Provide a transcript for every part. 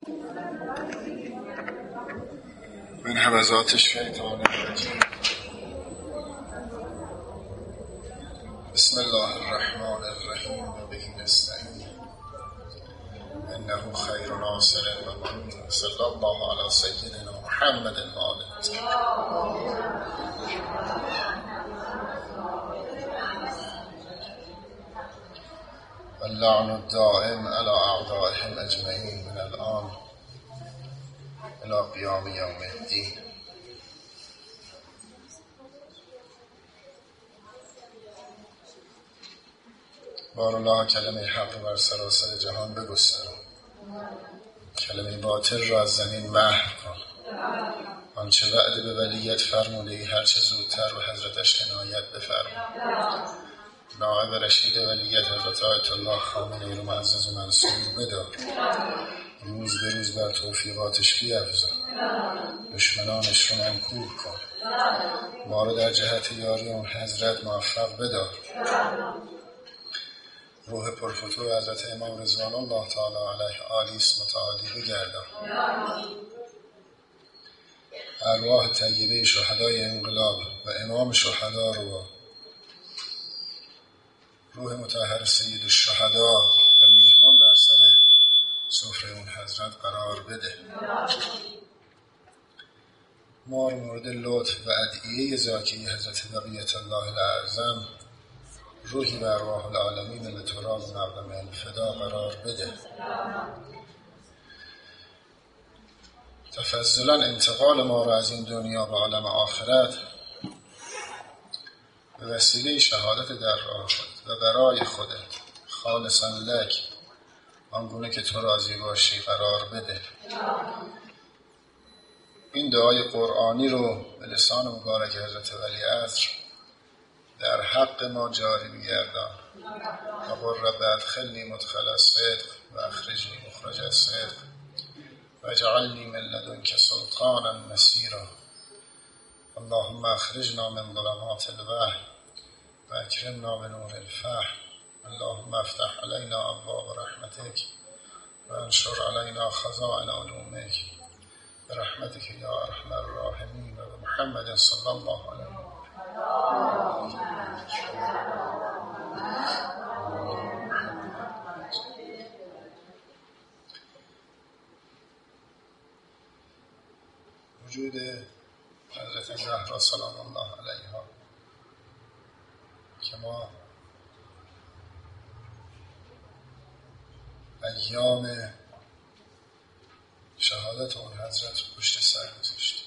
من همزات الشیطان الرجیم. بسم الله الرحمن الرحیم و به نستعین انه خیر ناصر و معین. صلی الله علی سیدنا محمد و آله واللعن الدائم على اعدائهم اجمعین من الان الى قیام یوم الدین. بار الله کلمه حق رو بر سراسر جهان بگستران، کلمه باطل را از زمین محو کن. آنچه وعده به ولیت فرموده ای هر چه زودتر به حضرتش عنایت بفرما. نائب رشید ولیت حضرت آیت الله خامنه‌ای رو معزز و منصور بدار، روز به روز بر توفیقاتش بیفزا، دشمنانش رو منکور کن، ما رو در جهت یاری اون حضرت موفق بدار. روح پرفتور حضرت امام رضوان الله تعالی علیه آلیس متعالی بگردان. ارواح طیبه شهدای انقلاب و امام شهدا رو روح مطهر سید الشهدا و میهمان بر سر سفره اون حضرت قرار بده. ما رو مورد لطف و ادعیه زاکی حضرت بقیت الله الاعظم روحی به ارواح العالمین لتراب مقدم الفدا قرار بده. تفضلا انتقال ما را از این دنیا به عالم آخرت به وسیله شهادت در راه خودت و برای خودت خالصا لک، آنگونه که تو راضی باشی، قرار بده. این دعای قرآنی رو به لسان مبارک حضرت ولیعصر در حق ما جاری بگردان. وقل رب ادخلنی مدخل الصدق و اخرجنی مخرج الصدق واجعلنی من لدنک سلطانا نصیرا. اللهم اخرجنا من ظلمات الوهم و اکرمنا بنور الفهم. اللهم افتح علینا ابواب رحمتک و انشر علینا خزائن علومک برحمتک یا ارحم الراحمین و محمد صلی الله علیه و وجود حضرت زهرا سلام الله علیها که ما ایام شهادت اون حضرت پشت سر گذاشتیم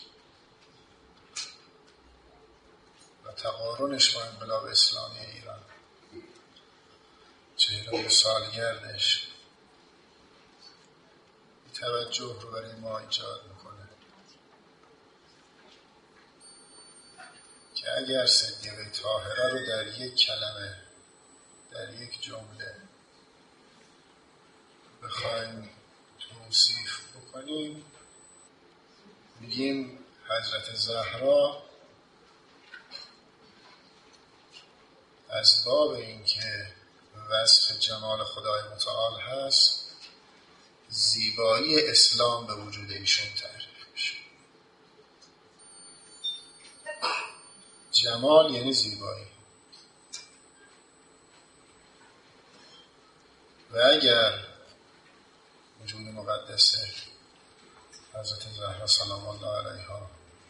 و تقارنش با انقلاب اسلامی ایران 40 سالگردش توجه رو برای ما ایجاد میکنه که اگر صدیقه طاهره رو در یک کلمه، در یک جمله بخوایم توصیف بکنیم، میگیم حضرت زهرا از باب این که وصف جمال خدای متعال هست، زیبایی اسلام به وجود ایشون تعریف میشه. جمال یعنی زیبایی، و اگر وجود مقدس حضرت زهرا سلام الله علیها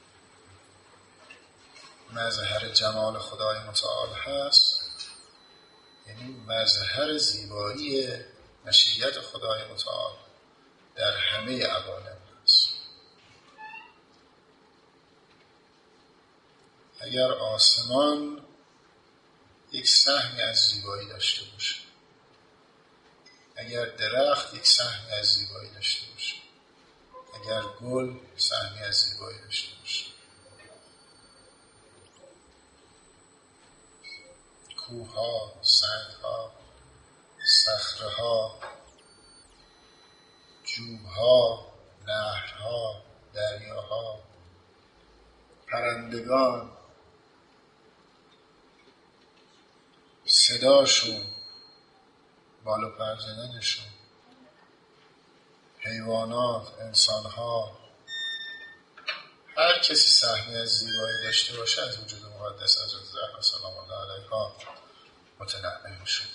مظهر جمال خدای متعال هست، یعنی مظهر زیبایی مشیت خدای متعال در همه عوالم هست. اگر آسمان یک سهمی از زیبایی داشته باشه، اگر درخت یک سهمی از زیبایی داشته باشه، اگر گل سهمی از زیبایی داشته باشه، کوه‌ها، سنگ‌ها، صخره‌ها، جوب‌ها، نهرها، دریاها، پرندگان، صداشون، بال و پر زدنشون، حیوانات، انسانها، هر کسی سهمی از زیبایی داشته باشه از وجود مقدس حضرت زهرا سلام الله علیها متنعم شده.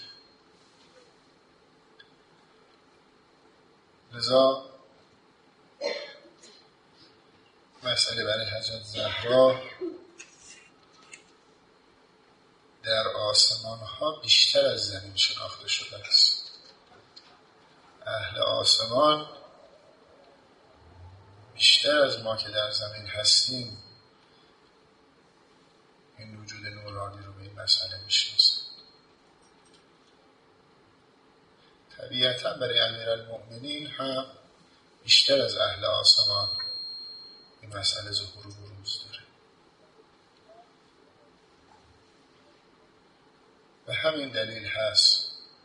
لذا مسئله برای حضرت زهرا در آسمان ها بیشتر از زمین شناخته شده است. اهل آسمان بیشتر از ما که در زمین هستیم این وجود نورانی رو به این مسئله میشناسند. طبیعتا برای امیرالمؤمنین هم بیشتر از اهل آسمان این مسئله ظهور و بروز داره. به همین دلیل هست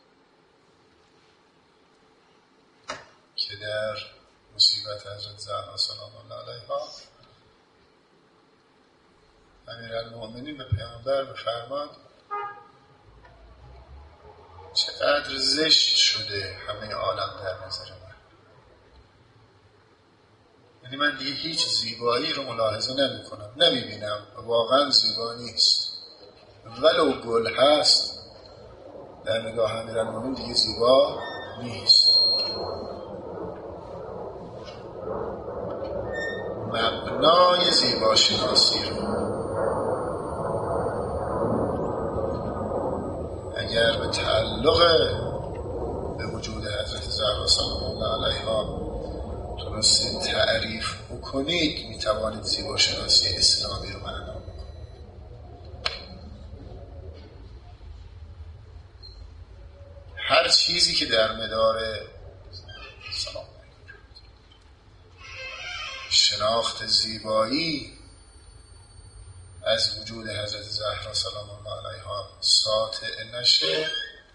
که در مصیبت حضرت زهرا سلام الله علیها امیرالمؤمنین به پیامبر بفرماد چقدر زشت شده همه عالم در نظر من. یعنی من دیگه هیچ زیبایی رو ملاحظه نمی کنم، نمی بینم، واقعا زیبا نیست. ولو گل هست در نگاه امیرالمؤمنین دیگه زیبا نیست. مبنای زیبا شناسی رو اگر به تعلق به وجود حضرت زهرا سلام الله علیها تونستید تعریف بکنید میتوانید زیبا شناسی اسلامی رو معنا بکنید. هر چیزی که در مدار شناخت زیبایی از وجود حضرت زهرا سلام الله علیها ساطع نشه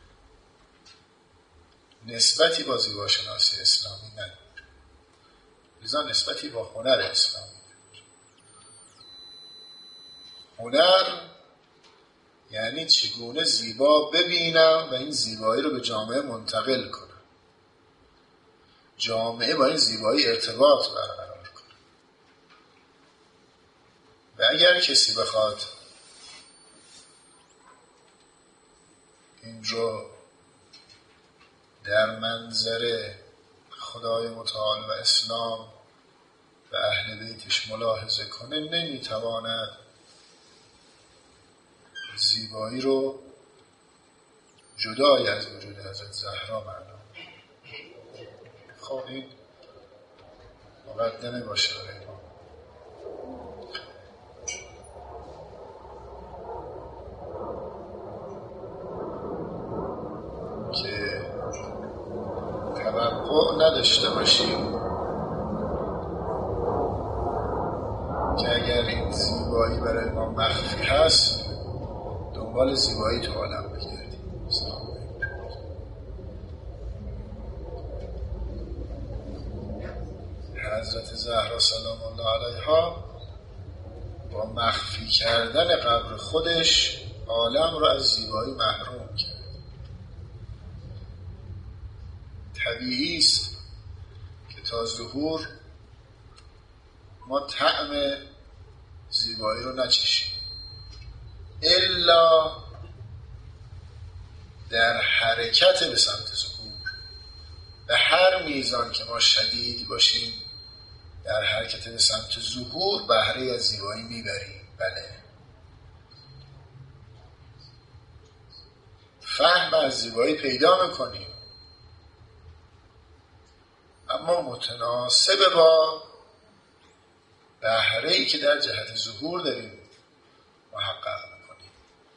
نسبتی با زیبا شناسی اسلامی نداره. لذا نسبتی با هنر اسلامی نداره. هنر یعنی چگونه زیبا ببینم و این زیبایی رو به جامعه منتقل کنم، جامعه با این زیبایی ارتباط برقرار کنه. و اگر کسی بخواد این رو در منظر خدای متعال و اسلام و اهل بیتش ملاحظه کنه نمیتواند زیبایی رو جدای از وجود حضرت زهرا معنا. خب این مقدمه باشه برای ما. که توقع نداشته باشیم که اگر این زیبایی برای ما مخفی هست دنبال زیبایی تو عالم بگردیم. حضرت زهرا سلام الله علیها با مخفی کردن قبر خودش عالم رو از زیبایی محروم کرد. طبیعی است که تا ظهور ما طعم زیبایی رو نچشیم الا در حرکت به سمت ظهور. به هر میزان که ما شدید باشیم در حرکت به سمت ظهور بهره از زیبایی میبریم. بله، فهم از زیبایی پیدا میکنیم اما متناسب با بهره‌ای که در جهت ظهور داریم محقق میکنیم.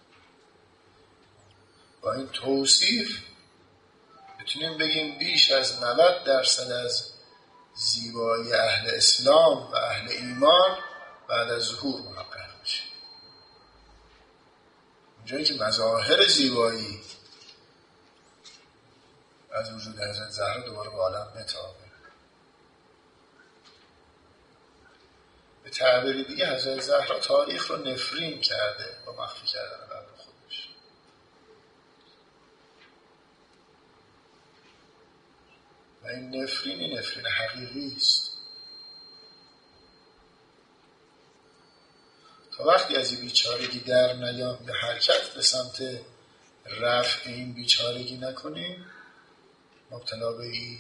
با این توصیف میتونیم بگیم بیش از 90% از زیبایی اهل اسلام و اهل ایمان بعد از ظهور محقق میشه. اونجایی که مظاهر زیبایی از وجود حضرت زهرا دوباره به عالم بتابه. به تعبیر دیگه حضرت زهرا تاریخ رو نفرین کرده با مخفی کردن قبر خودش. و این نفرین حقیقی است. تا وقتی از این بیچارگی در نیام به حرکت به سمت رفع این بیچارگی نکنیم، مبتلا به این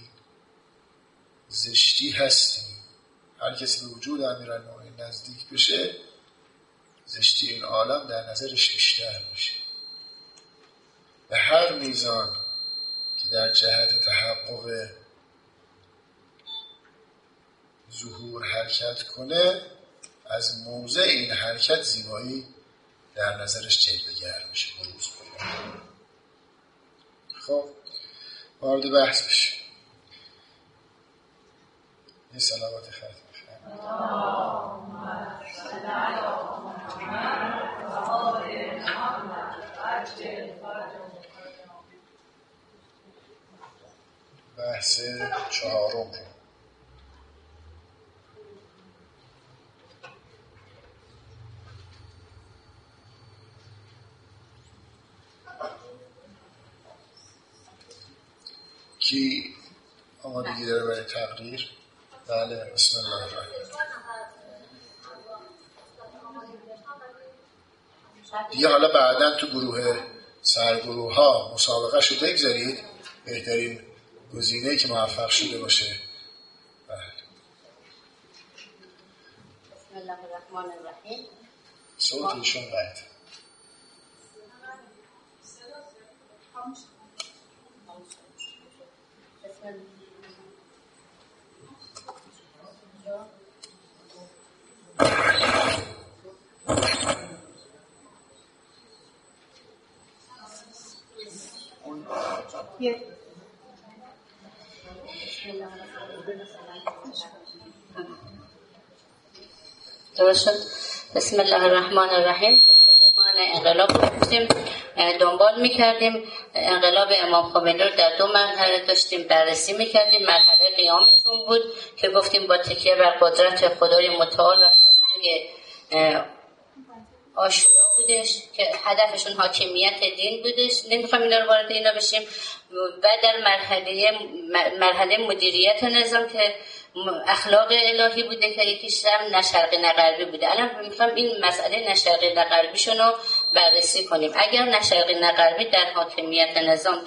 زشتی هستیم. هر کسی به وجود امیرالمومنین نزدیک بشه، زشتی این عالم در نظرش بیشتر میشه. به هر میزان که در جهت تحقق ظهور حرکت کنه، از موضع این حرکت زیبایی در نظرش جلوه‌گر میشه، بروز پیدا. خب وارد بحث بشیم. یه صلوات ختم بخونیم. بحث 4 کی آمادگی داره برای تقریر؟ بله، بسم الله الرحمن دیگه. حالا بعداً تو گروه سرگروه ها مسابقه شو بگذارید، بهترین گزینه‌ای که موفق شده باشه. بله. بسم الله الرحمن الرحیم. صوت ایشون قطع. درست شد. بسم الله الرحمن الرحیم. انقلاب داشتیم دنبال میکردیم. انقلاب امام خمینی رو در 2 مرحله داشتیم بررسی میکردیم. مرحله قیامشون بود که گفتیم با تکیه بر قدرت خدای متعال و فرهنگ عاشورا بودش که هدفشون حاکمیت دین بودش. نمیخوام اینا رو وارد اینا بشیم. و در مرحله مدیریت نظام که اخلاق الهی بوده که یکیش هم نه شرقی نه غربی بوده. الان میخوام این مسئله نه شرقی نه غربیشون رو بررسی کنیم. اگر نه شرقی نه غربی در حاکمیت نظام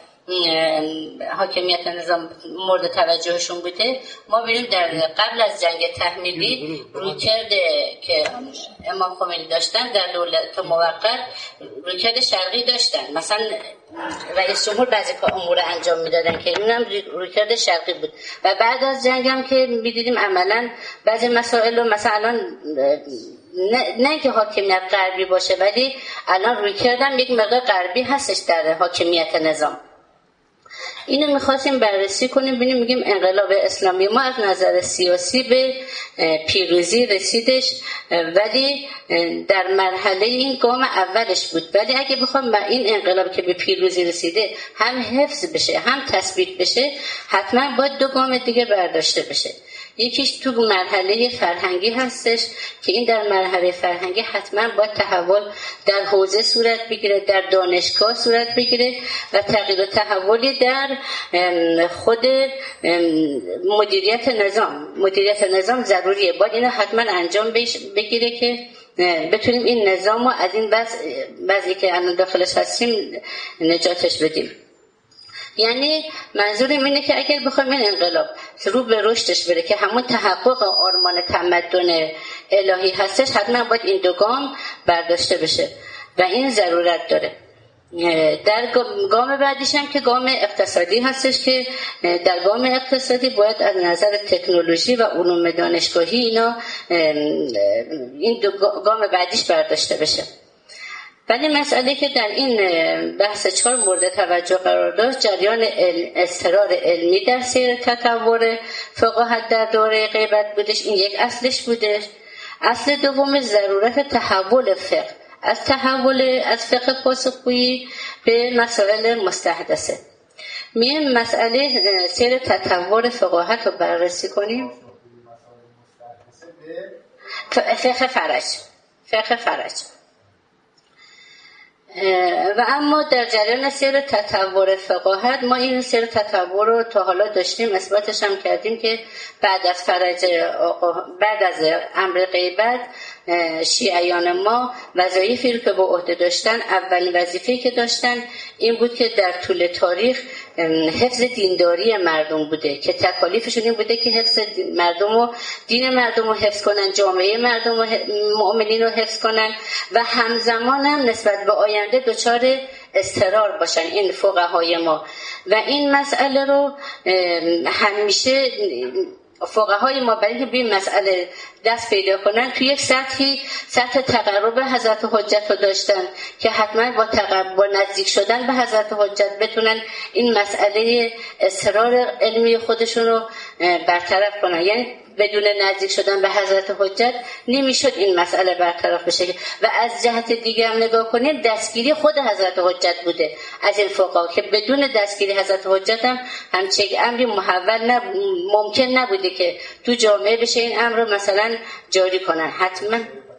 مورد توجهشون بوده، ما بریم در قبل از جنگ تحمیلی رویکرد که امام خمینی داشتن در دولت موقت رویکرد شرقی داشتن. مثلا رئیس جمهور بعضی امور انجام میدادن که اینم رویکرد شرقی بود. و بعد از جنگ هم که میدیدیم عملا بعضی مسائل رو مثلا نه که حاکمیت غربی باشه، ولی الان رویکرد هم یک مقدار غربی هستش در حاکمیت نظام. اینو میخواستیم بررسی کنیم. ببینیم میگیم انقلاب اسلامی ما از نظر سیاسی به پیروزی رسیدش، ولی در مرحله این گام اولش بود. ولی اگه بخوام این انقلاب که به پیروزی رسیده هم حفظ بشه هم تثبیت بشه، حتما باید 2 گام دیگه برداشته بشه. یکیش تو مرحله فرهنگی هستش که این در مرحله فرهنگی حتما باید تحول در حوزه صورت بگیره، در دانشگاه صورت بگیره و تغییر و تحولی در خود مدیریت نظام ضروریه. باید اینو حتما انجام بگیره که بتونیم این نظام رو از این وضعی که الان داخلش هستیم نجاتش بدیم. یعنی منظورم اینه که اگر بخوایم این انقلاب رو به رشدش بره که همون تحقق آرمان تمدن الهی هستش، حتما باید این 2 گام برداشته بشه و این ضرورت داره. در گام بعدیش هم که گام اقتصادی هستش که در گام اقتصادی باید از نظر تکنولوژی و علوم دانشگاهی اینا این 2 گام بعدیش برداشته بشه. ولی مسئله که در این بحث 4 مورد توجه قرار داشت، جریان اضطرار علمی در سیر تطور فقاهت در دوره غیبت بودش. این یک اصلش بودش. اصل دوم ضرورت تحول فقه از فقه پاسخگویی به مسائل مستحدثه. میایم مسئله سیر تطور فقاهت رو بررسی کنیم. فقه فرج و اما در جریان سیر تطور فقاهت ما این سیر تطور رو تا حالا داشتیم، اثباتش هم کردیم که بعد از امر غیبت شیعیان ما وظایفی رو که به عهده داشتن، اولین وظیفه‌ای که داشتن این بود که در طول تاریخ حفظ دینداری مردم بوده، که تکالیفشون این بوده که حفظ مردم و دین مردم رو حفظ کنن، جامعه مردم و مؤمنین رو حفظ کنن و همزمان هم نسبت به آینده دچار اضطرار باشن این فقهای ما. و این مسئله رو همیشه فقهای ما برای اینکه به این مسئله دست پیدا کنن توی یک سطح تقرب حضرت حجت رو داشتن که حتما با نزدیک شدن به حضرت حجت بتونن این مسئله اصرار علمی خودشون رو برطرف کنن. یعنی بدون نزدیک شدن به حضرت حجت نمیشد این مسئله برطرف بشه. و از جهت دیگه هم نگاه کنیم دستگیری خود حضرت حجت بوده از این فقها که بدون دستگیری حضرت حجت هم همچنین امری ممکن نبوده که تو جامعه بشه این امر رو مثلا جاری کنن. حتما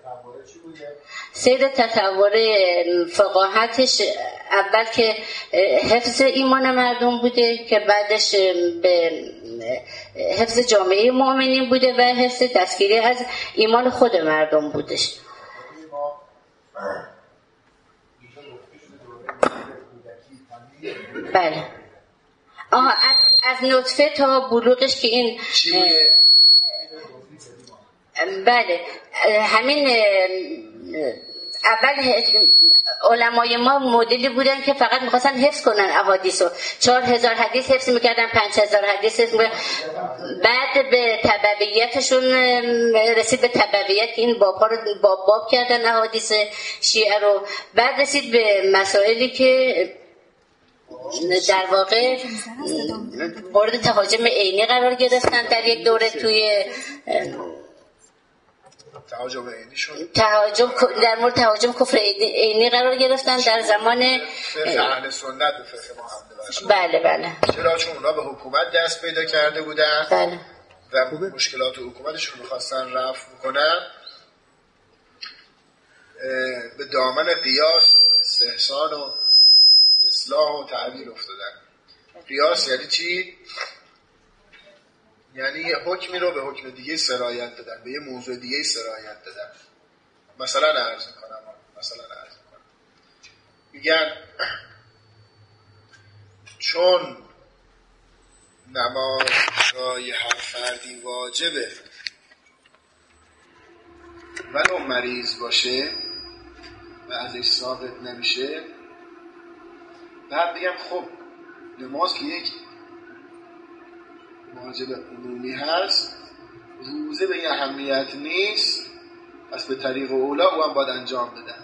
سیر تطور فقاهتش اول که حفظ ایمان مردم بوده که بعدش به حفظ جامعه مؤمنین بوده و حفظ دستگیری از ایمان خود مردم بودش. بله. از نطفه تا بلوغش که این بله همین اول علمای ما مدلی بودن که فقط میخواستن حفظ کنن احادیث رو، 4000 حدیث حفظ میکردن، 5000 حدیث حفظ میکردن. بعد به تبعیتشون رسید، به تبعیت این بابها رو باب کردن احادیث شیعه رو. بعد رسید به مسائلی که در واقع مورد تهاجم عینی قرار گرفتن در یک دوره توی در مورد تهاجم کفر عینی قرار گرفتن در زمان اهل سنت به فقه ما حمله. بله. چرا؟ چون اونا به حکومت دست پیدا کرده بودن. بله. و مشکلات حکومتشون می‌خواستن رفع کنن، به دامن قیاس و استحسان و اصلاح و تعبیر افتادن. قیاس یعنی چی؟ یعنی یه حکمی رو به حکم دیگه سرایت دادن، به یه موضوع دیگه سرایت دادن. مثلا عرض میکنم میگن چون نماز رای هر فردی واجبه ولو مریض باشه و ازش ثابت نمیشه، بعد بگم خب نماز که یک واجب عمومی هست، روزه به این اهمیت نیست، پس به طریق اولا او هم باید انجام بدن.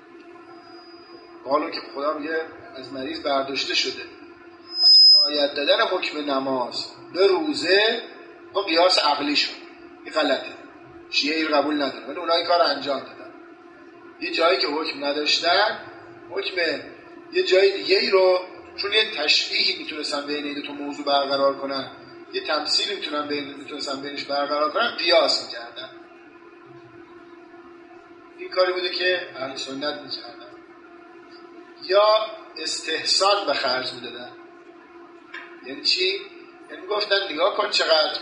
حالا که خدا میگه از مریض برداشته شده، سرایت دادن حکم نماز به روزه با قیاس عقلی شد. این غلطه، شیعه این قبول نداره، ولی اونها این کار انجام دادن. یه جایی که حکم نداشتن، حکم یه جای دیگه ای رو، چون یه تشبیهی میتونستن بین این دو تا موضوع برقرار کنن، یه تمثیلی میتونستن بینش برقرار کنن، قیاس میکردن. این کاری بوده که اهل سنت میکردن. یا استحسان به خرج میدادن. یعنی چی؟ یعنی گفتن نگاه کن چقدر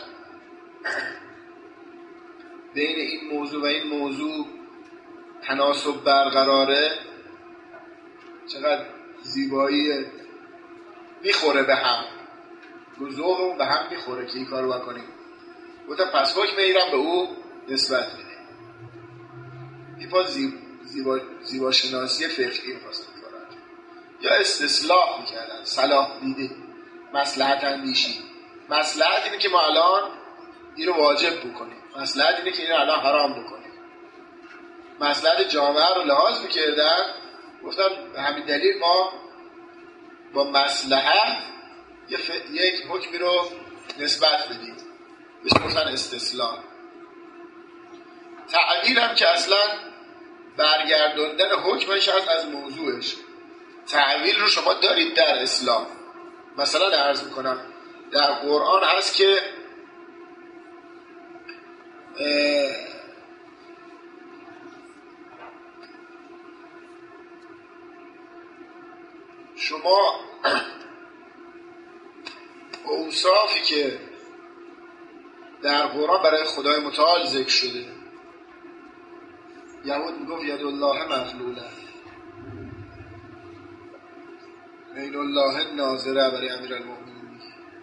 بین این موضوع و این موضوع تناسب برقراره، چقدر زیبایی میخوره به هم، رو ذوقمون به هم میخوره که این کارو بکنیم. گفتم پس حکم ایران به او نسبت میده. این پا زیباشناسی فقهی میخواستن کنن. یا استصلاح میکردن، صلاح دیده، مصلحت اندیشی. مصلحت اینه که ما الان این رو واجب بکنیم، مصلحت اینه که این رو الان حرام بکنیم. مصلحت جامعه رو لحاظ میکردن. گفتم به همین دلیل ما با مصلحت یک حکمی رو نسبت بدیم، بهش گفتن استصلاح. تعبیر هم که اصلا برگردوندن حکمش هست از موضوعش. تعبیر رو شما دارید در اسلام. مثلا عرض میکنم در قرآن هست که شما اوصافی که در قرآن برای خدای متعال ذکر شده، یهود میگفت ید الله مغلوله، عین الله ناظره برای امیرالمؤمنین میگه.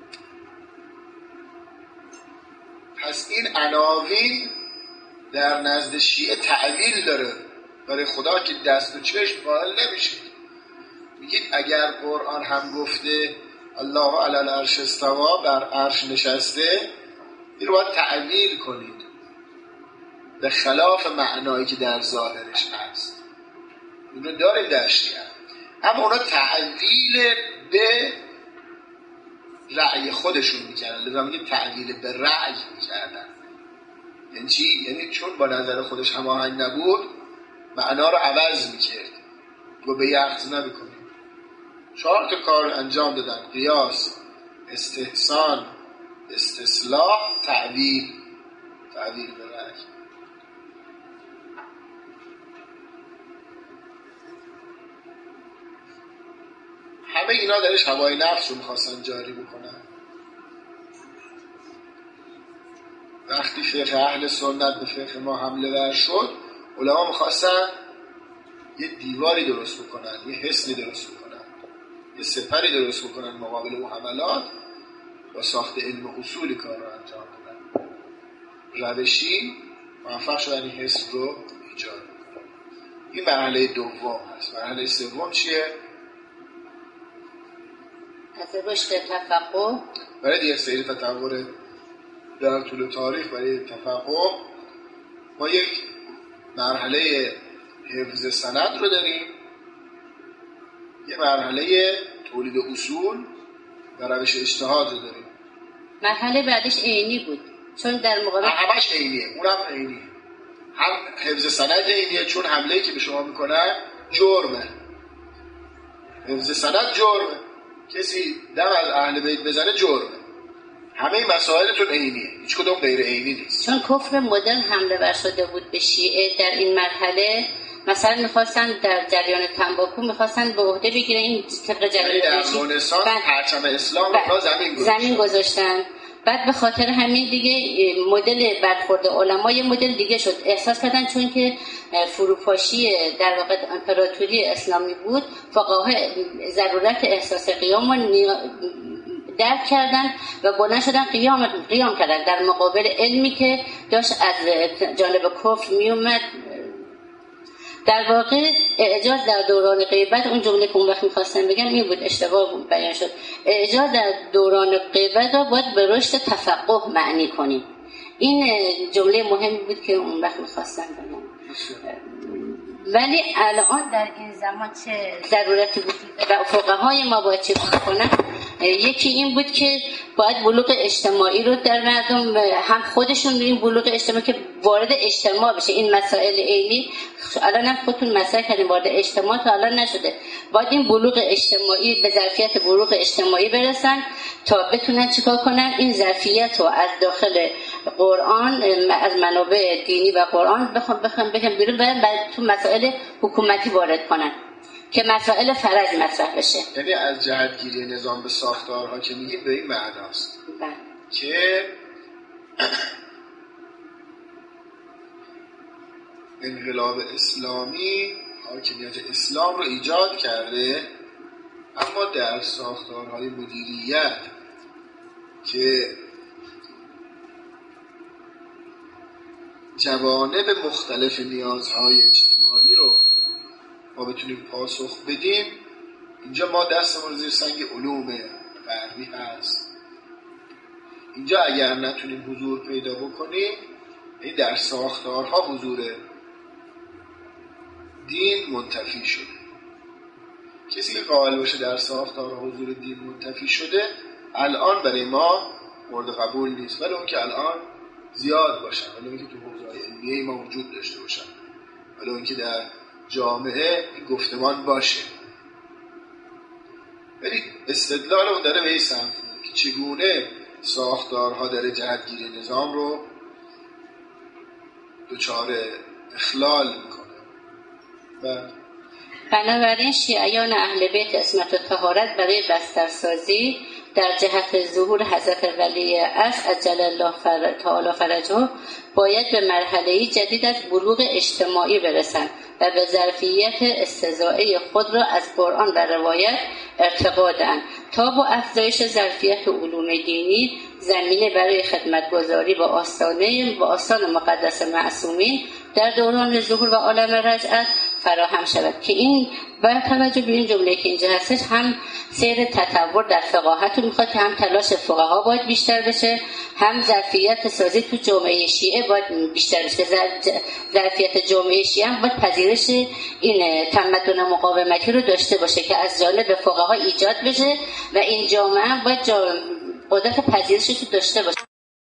پس این عناوین در نزد شیعه تعویل داره برای خدا که دست و چشم قائل نمیشه. میگید اگر قرآن هم گفته الله علی العرش استوا، بر عرش نشسته، این رو باید تعویل کنید به خلاف معنایی که در ظاهرش هست. اونو داره در شیعه، اما اونا تعویل به رأی خودشون میکردن. لذا میگه تعویل به رأی میکردن. یعنی چی؟ یعنی چون با نظر خودش هماهنگ نبود معنا رو عوض میکرد. گو به یخت نمیکنیم. 4 تا کار انجام دادن: قیاس، استحسان، استصلاح، تعویل به رأی. همه اینا درش هوای نفس رو میخواستن جاری بکنن. وقتی فقه اهل سنت به فقه ما حمله ور شد، علما میخواستن یه دیواری درست بکنن، یه حصنی درست بکنن، یه سپری درست بکنن مقابل اون حملات، با ساخت علم و اصول کار رو انجام دادن. روشی موفق شدن این حصن رو ایجاد بکنن. این مرحله دوم هست. مرحله سوم چیه؟ رشد تفقه. برای دیگه سری تطور در طول تاریخ برای تفقه ما یک مرحله حفظ سند رو داریم، یه مرحله تولید اصول و روش اجتهاد رو داریم. مرحله بعدش عینی بود، چون در مقابل همش عینیه. اونم عینیه، هم حفظ سند عینیه، چون حمله‌ای که به شما میکنن جرمه. حفظ سند جرمه، کسی دم از اهل بیت بزنه جرمه. همه مسائلتون عینیه، هیچ کدوم غیر عینی نیست. چون کفر مدرن حمله ور شده بود به شیعه در این مرحله. مثلا میخواستن در جریان تنباکو میخواستن به عهده بگیرن این طبق جریان در رنسانس پرچم اسلام رو زمین گذاشتن. بعد به خاطر همین دیگه مدل برخورد علما یه مدل دیگه شد. احساس کردن چون که فروپاشی در واقع امپراتوری اسلامی بود، فقها ضرورت احساس قیام رو درک کردن و بلند شدن قیام کردن در مقابل علمی که داشت از جانب کفر می اومد. در واقع اعجاز در دوران غیبت، اون جمله که اون وقت می‌خواستم بگم این بود، اشتباه بیان شد. اعجاز در دوران غیبت رو باید به رشد تفقه معنی کنیم. این جمله مهمی بود که اون وقت می‌خواستم بگم. ولی الان در این زمان چه ضرورتی وجود داره و فقهای ما باید چه کنن؟ یکی این بود که باید بلوغ اجتماعی رو در مردم، هم خودشون این بلوغ اجتماعی که وارد اجتماع بشه. این مسائل عینی الان هم خودتون مطرح کردین، وارد اجتماع تا الان نشده. باید این بلوغ اجتماعی به ظرفیت بلوغ اجتماعی برسن تا بتونن چیکار کنن؟ این ظرفیت رو از داخل قرآن، از منابع دینی و قرآن بخوام بیرون برن، بعد تو مسائل حکومتی وارد کنن که مسائل فرض مطرح بشه. یعنی از جهتگیری نظام به ساختارها که میگید به این معناست که انقلاب اسلامی حاکمیت اسلام رو ایجاد کرده، اما در ساختارهای مدیریت که جوانب مختلف نیازهای اجتماعی رو ما بتونیم پاسخ بدیم، اینجا ما دستمون زیر سنگ علوم غربی هست. اینجا اگر نتونیم حضور پیدا بکنیم، این در ساختارها حضور دین منتفی شده. کسی که قائل باشه در ساختارها حضور دین منتفی شده الان برای ما مورد قبول نیست، ولی اون که الان زیاد باشن، ولی اون که تو حوزه‌های علمیه ما وجود داشته باشن، ولی اون که در جامعه گفتمان باشه. ولی استدلال اون داره به این سمت که چگونه ساختارها داره جهتگیری نظام رو دچار اخلال میکنه. و بنابراین شیعیان اهل بیت عصمت و طهارت برای بسترسازی در جهت ظهور حضرت ولی عصر عجل الله تعالی فرجه باید به مرحله‌ای جدید از بلوغ اجتماعی برسند و به ظرفیت استزاده خود را از قرآن و روایت ارتقا دهند تا با افزایش ظرفیت علوم دینی زمینه برای خدمتگزاری با آستان مقدس معصومین در دوران ظهور و عالم رجعت فراهم شود که این با توجه به این جمله که اینجا هستش هم سیر تطور در فقاهت رو میخواد که هم تلاش فقها باید بیشتر بشه، هم ظرفیت سازی تو جامعه شیعه باید بیشتر بشه. ظرفیت جامعه شیعه هم باید پذیرش این تمدن مقاومتی رو داشته باشه که از جانب فقها ایجاد بشه و این جامعه باید قدرت پذیرشش رو داشته باشه.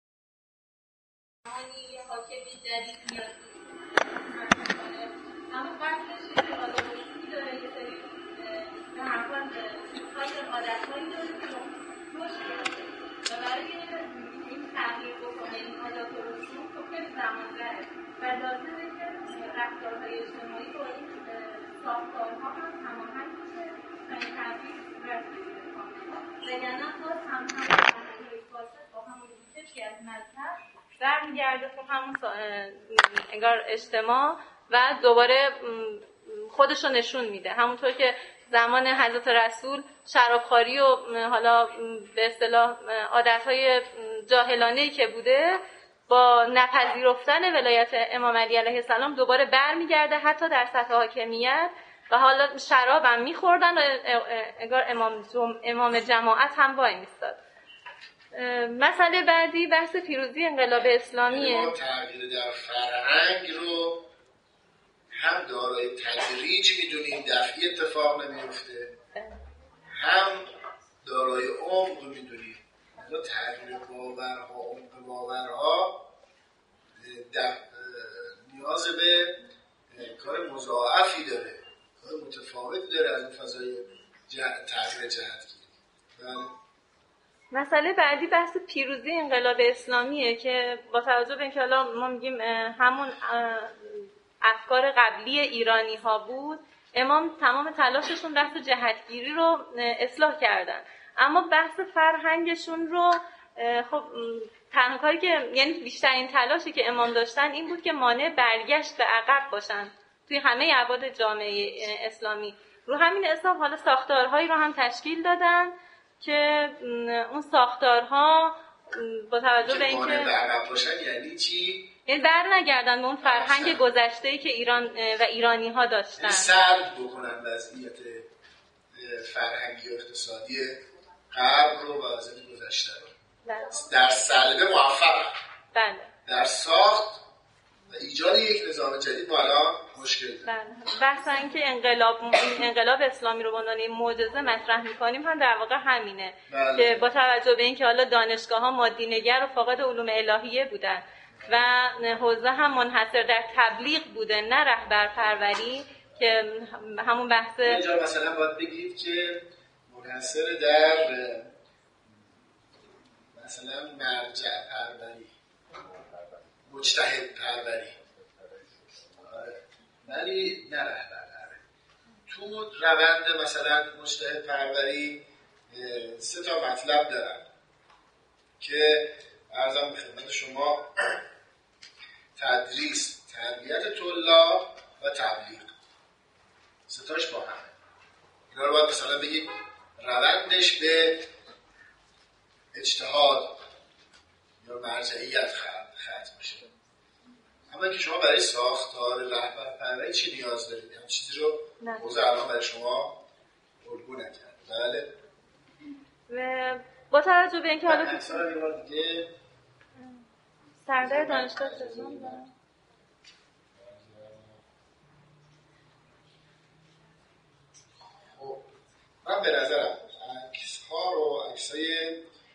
برمیگرده تو همون انگار اجتماع و دوباره خودش رو نشون میده، همونطور که زمان حضرت رسول شرابخواری و حالا به اصطلاح عادتهای جاهلانه‌ای که بوده با نپذیرفتن ولایت امام علی علیه السلام دوباره برمیگرده حتی در سطح حاکمیت و حالا شراب هم میخوردن و انگار امام جماعت هم وای میستاد. مسئله بعدی بحث پیروزی انقلاب اسلامیه. ما تغییر در فرهنگ رو هم دارای تدریج میدونیم، دفعی اتفاق نمیفته، هم دارای عمق میدونیم. مثلا تغییر باورها، عمق باورها نیاز به کار مضاعفی داره، کار متفاوتی داره از اون فضای تغییر جهتگیری. مسئله بعدی بحث پیروزی انقلاب اسلامیه که با توجه به اینکه حالا ما میگیم همون افکار قبلی ایرانی ها بود، امام تمام تلاششون بحث جهتگیری رو اصلاح کردن، اما بحث فرهنگشون رو خب تنها کاری که یعنی بیشترین تلاشی که امام داشتن این بود که مانع برگشت به عقب باشن توی همه ابعاد جامعه اسلامی. رو همین حساب حالا ساختارهایی رو هم تشکیل دادن که اون ساختارها با توجه به اینکه عقب باشن یعنی چی؟ یعنی بر نگردن به اون فرهنگ گذشته‌ای که ایران و ایرانی‌ها داشتن، سلب بکنن وضعیت فرهنگی و اقتصادی غرب رو و وضعیت گذشته رو. در سلب موفق، بله، در ساخت و ایجاد یک نظام جدید ما الان مشکل داریم. بله. بحث اینکه انقلاب اسلامی رو به عنوان معجزه مطرح می‌کنیم هم در واقع همینه. بله. که با توجه به اینکه حالا دانشگاه‌ها مادی‌نگر و فاقد علوم الهیه بودن و حوزه هم منحصر در تبلیغ بوده نه رهبرپروری، که همون بحث اینجا مثلا باید بگید که منحصر در مثلا مرجع پروری، مجتهد پروری، ولی نه رهبر پروری. تو روند مثلا مجتهد پروری 3 تا مطلب دارن که عرضم به خدمت شما: تدریس، تربیت طلاب و تبلیغ. 3 تاش با همه. اینا رو باید مثلا بگید روندش به اجتهاد یا مرجعیت ختم میشه. اما که شما برای ساختار رهبرپروری چی نیاز دارید؟ هم چیزی رو موضوع الان برای شما الگو نکرد. بله. و با توجه به اینکه حالا اکثر این دیگه سردار دانشگاه تهران دارم. خب من به نظرم عکس‌ها رو عکسای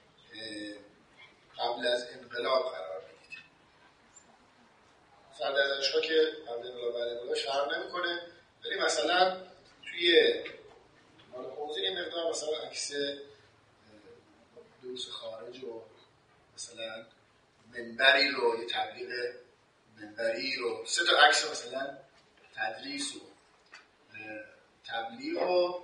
قبل از انقلاب قرار بدید. سردار دانشگاه که قبل انقلاب بعد انقلاب فرق نمی‌کنه، ولی مثلا توی مال حوزه این مقدار مثلا عکس دروس خارج و مثلا منبری رو، یه تبلیغ منبری رو، 3 تا عکس مثلا تدریس و تبلیغ و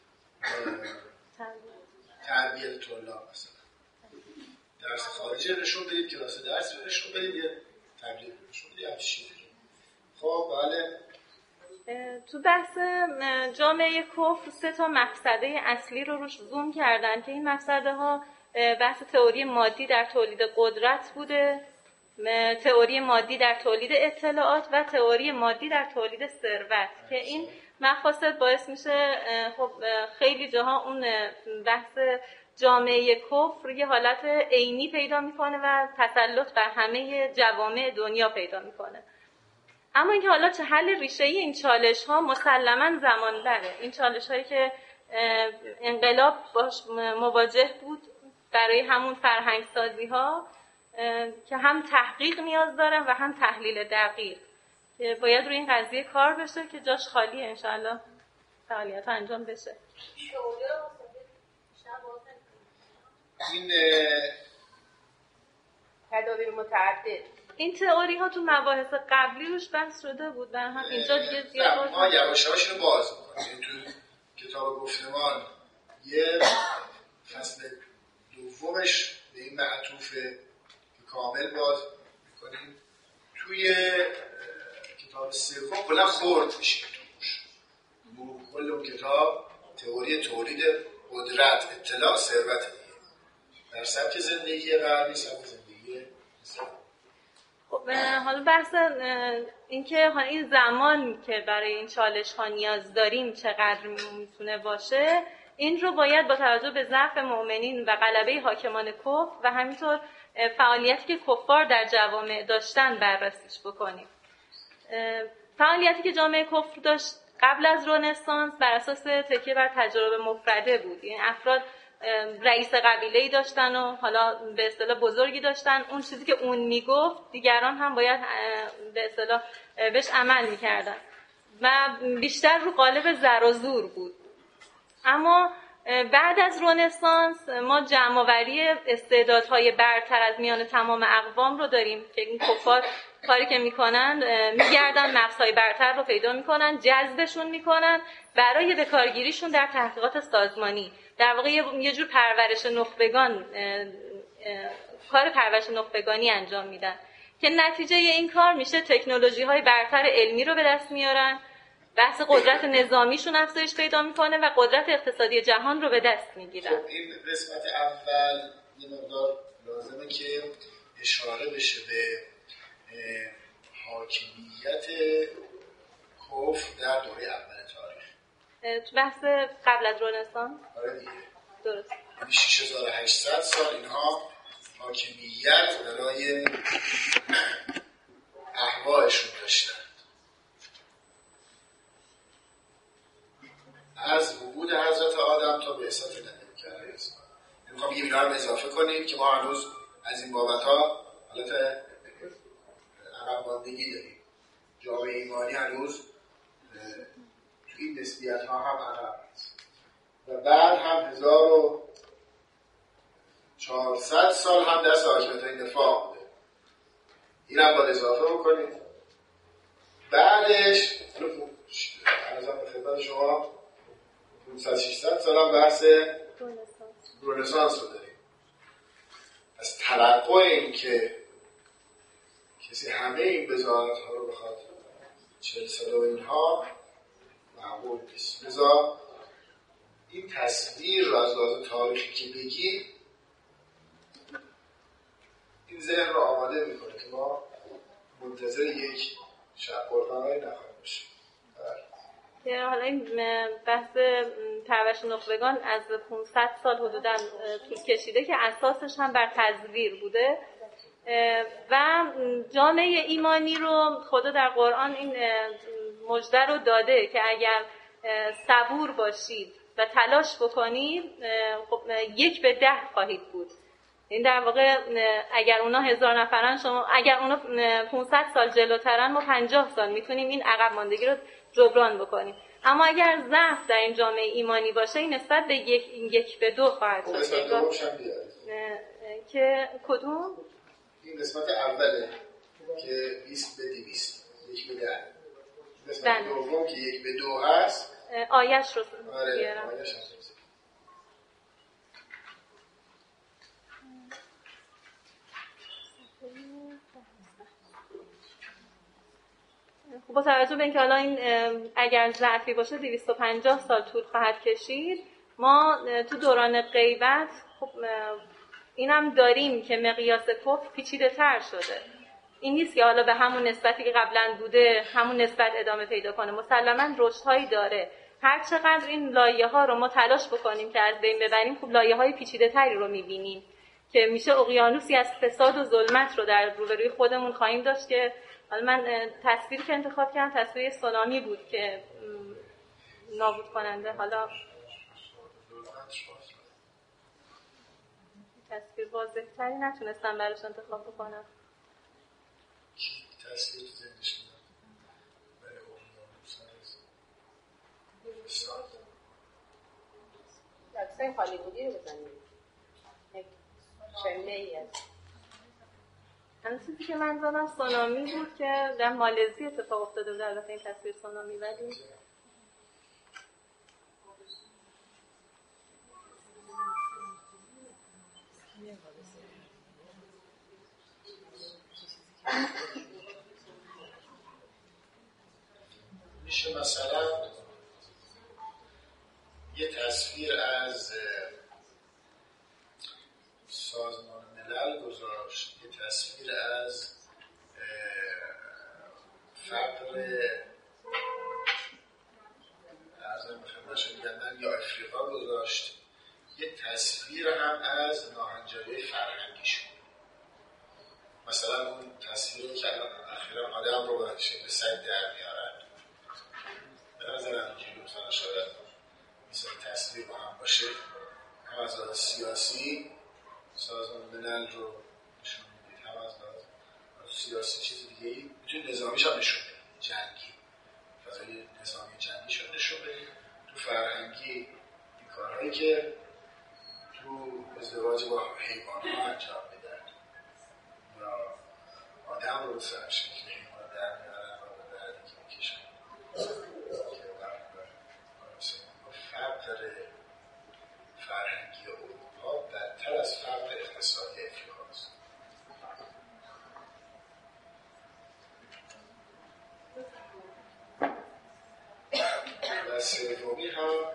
تربیت طلاب مثلا درس خارجی نشون بدید، کلاس درس نشون بدید، یه تبلیغ نشون بدید، همچین چیزی. خب بله. تو بحث جامعه کفر 3 مقصده اصلی رو روش زوم کردن که این مقصده ها بحث تئوری مادی در تولید قدرت بوده، تئوری مادی در تولید اطلاعات و تئوری مادی در تولید ثروت که این مقاصد باعث میشه خب خیلی جاها اون بحث جامعه کفر یه حالت عینی پیدا میکنه و تسلط بر همه جوامع دنیا پیدا میکنه. اما اینکه حالا چه حل ریشه‌ای این چالش ها مسلماً زمان بره. این چالش هایی که انقلاب باش مواجه بود برای همون فرهنگ سازی ها که هم تحقیق نیاز دارن و هم تحلیل دقیق که باید روی این قضیه کار بشه که جاش خالیه، انشاءالله فعالیت انجام بشه. این تدابیر متعدد این تئوری ها تو مباحث قبلی روش بحث شده بود، برای هم اینجا دیگه زیاد ما یواش یواش اینو باز می‌کنیم. تو کتاب گفتمان یه فصل دومش به این معطوف کامل باز می‌کنیم، توی کتاب سوم کلا خورد میشه توش. کل اون کتاب تئوری تولید قدرت، اطلاع، ثروت در سبک زندگی غربی، سبک زندگی اسلامی. خب حالا بحث این که این زمان که برای این چالش ها نیاز داریم چقدر میتونه باشه، این رو باید با توجه به ضعف مؤمنین و غلبه حاکمان کفر و همینطور فعالیتی که کفار در جوامع داشتن بررسیش بکنیم. فعالیتی که جامعه کفر داشت قبل از رنسانس بر اساس تکیه بر تجربه مفرده بود. این افراد رئیس قبیله‌ای داشتن و حالا به اصطلاح بزرگی داشتن، اون چیزی که اون میگفت دیگران هم باید به اصطلاح بهش عمل میکردن و بیشتر رو قالب زر و زور بود. اما بعد از رنسانس ما جمع‌آوری استعدادهای برتر از میان تمام اقوام رو داریم که این کفار کاری که میکنن میگردن مغزهای برتر رو پیدا میکنن، جذبشون میکنن برای به کارگیریشون در تحقیقات سازمانی. در واقع یه جور پرورش نخبگان، کار پرورش نخبگانی انجام میدن که نتیجه این کار میشه تکنولوژی‌های برتر علمی رو به دست میارن، بحث قدرت نظامیشون افزایش پیدا میکنه و قدرت اقتصادی جهان رو به دست میگیرن. خب این قسمت اول یه مقدار لازمه که اشاره بشه به حاکمیت کفر در دوره اول تاریخ. تو بحث قبل از رنسانس؟ آره دیگه. درست. 6800 سال اینها حاکمیت برای احوایشون داشتن. از وجود حضرت آدم تا بعثت نبی کریم. میخوام یه اینا رو اضافه کنیم که ما هنوز از این بابت‌ها حالت عقب ماندگی داریم. جامعه ایمانی هنوز تو این نسبیت‌ها هم عقب است. و بعد هم 1400 سال هم دست حاکمیت‌های دفاع بوده. این هم باید اضافه بکنیم. بعدش عرضم به خدمت شما 500-600 سال هم بحث رنسانس رو داریم. از توقع این که کسی همه این بضاعت ها رو بخواد 40 ساله و اینها معقول نیست. لذا این تصویر رو از لحاظ تاریخی که بگید این ذهن رو آماده میکنه که ما منتظر یک شب قربانایی نخواهیم باشیم. حالا این بحث پرورش نخبگان از 500 سال حدوداً طول کشیده که اساسش هم بر تزویر بوده و جامعه ایمانی رو خدا در قرآن این مژده رو داده که اگر صبور باشید و تلاش بکنید خب 1 به 10 خواهید بود. این در واقع اگر اونا 1000 نفرن، شما اگر اونا 500 سال جلوترن ما 50 سال میتونیم این عقب ماندگی رو جبران بکنیم. اما اگر ضعف در این جامعه ایمانی باشه این نسبت به 1 به 2 خواهد شد. که کدوم؟ این قسمت اوله که 20 به 200 1 به 10. قسمت دوم که 1 به 2 هست آیش رو بیارم. با توجه به اینکه حالا این اگر ظرفی باشه 250 سال طول خواهد کشید، ما تو دوران غیبت خب اینم داریم که مقیاس کفر پیچیده تر شده. این نیست که حالا به همون نسبتی که قبلا بوده همون نسبت ادامه پیدا کنه. مسلماً رشدهایی داره. هر چقدر این لایه ها رو ما تلاش بکنیم که از بین ببریم، خب لایه های پیچیده تری رو میبینیم که میشه اقیانوسی از فساد و ظلمت رو در روبروی خودمون خواهیم داشت. که حالا من تصویری که انتخاب کردم تصویر سونامی بود که نابود کننده. حالا تصویر واضح تری نتونستم براش انتخاب بکنم. تصویر زندش برای اقیانوس هست. عکسای هالیوودی رو بزنید. شمیعی هست. همین چیزی که من زدم سونامی بود که در مالزی اتفاق افتاده بود. البته این تصویر سونامی، ولی میشه مثلا یه تصویر از سازمان ملل گذاشت، یه تصویر از فقر ارزم بخدمتشون یا افریقا گذاشت، یه تصویر هم از ناهنجاری فرهنگیشون. مثلا اون تصویری که اخیرا آدم رو به شکل سگ در میارن، به نظرم اینجوری مثلا شاید مثل تصویر با هم باشه، هم از لحاظ سیاسی سازمان ملل رو نشون میدید، هم از لحاظ سیاسی چیز دیگه‌ای میتونه نظامیش هم نشون بدید، جنگی فضای نظامی جنگیش رو نشون بدید. تو فرهنگی این کارهایی که تو ازدواج با حیوان‌ها انجام میدن یا آدم رو سر شکل حیوان در میارن و به دردی که میکشن که فقر فرهنگی اروپا بدتر از فقر اقتصادی افریقا است. و سومی هم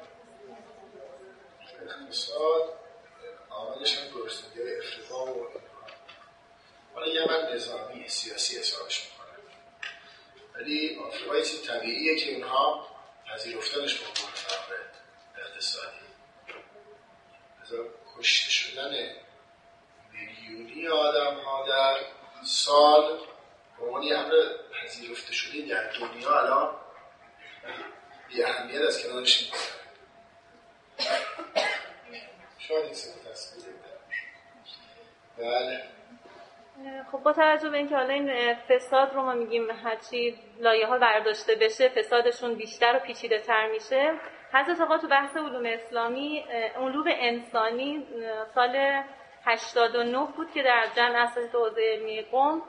اقتصاد، عاملش هم گرسنگی افریقا و اینها. حالا یه من نظامی سیاسی حسابش میکنم، ولی افریقا یه چیز طبیعیه که اونها پذیرفتنش به عنوان فقر اقتصادی. مثلا کشته شدن میلیونی آدم ها در سال به عنوان یه امر پذیرفته شده در دنیا الان بی اهمیت از کنارش می‌گذره. شاید این سه تصویر بله. خب با توجه به اینکه حالا این فساد رو ما میگیم هرچی لایه ها برداشته بشه فسادشون بیشتر و پیچیده تر میشه. حضرت آقا تو بحث علوم اسلامی علوم انسانی سال 89 بود که در جمع اساتید حوزه علمی قم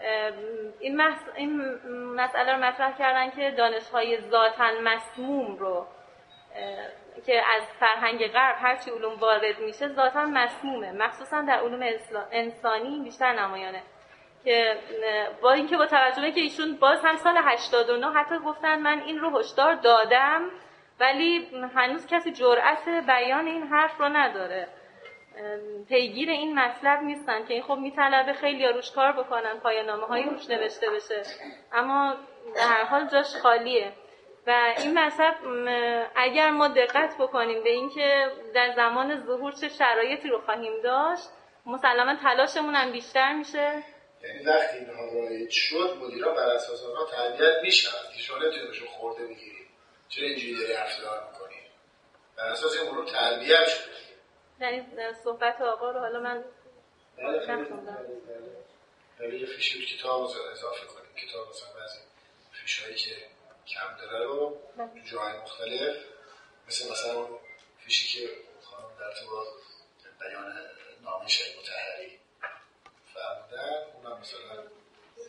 این مسئله رو مطرح کردن که دانش‌های ذاتاً مسموم رو که از فرهنگ غرب هرچی علوم وارد میشه ذاتاً مسمومه، مخصوصا در علوم انسانی بیشتر نمایانه. که با اینکه با توجه به که ایشون باز هم سال 89 حتی گفتن من این رو هشدار دادم، ولی هنوز کسی جرأت بیان این حرف رو نداره، پیگیر این مطلب نیستن که این خب میطلبه خیلی روش کار بکنن، پایان‌نامه‌هایی روش نوشته بشه، اما در هر حال جاش خالیه. و این مطلب اگر ما دقت بکنیم به اینکه در زمان ظهور چه شرایطی رو خواهیم داشت، مسلماً تلاشمون هم بیشتر میشه. یعنی وقتی اینها رایج شد مدیران بر اساس آنها تربیت میشن که شما نمیتونید بهشون خورده بگیرید چرا اینجوری داری رفتار میکنید، بر اساس این علوم تربیت شده. یعنی صحبت آقا رو حالا من نخوندم. بله یه فیشی رو کتاب اضافه کنیم، کتاب مثلا بعضی فیشایی که کم داره رو تو جاهای مختلف مثلا اون فیشی که خانم در تو بیان نامه شهید مطهری فرمودن اونم مثلا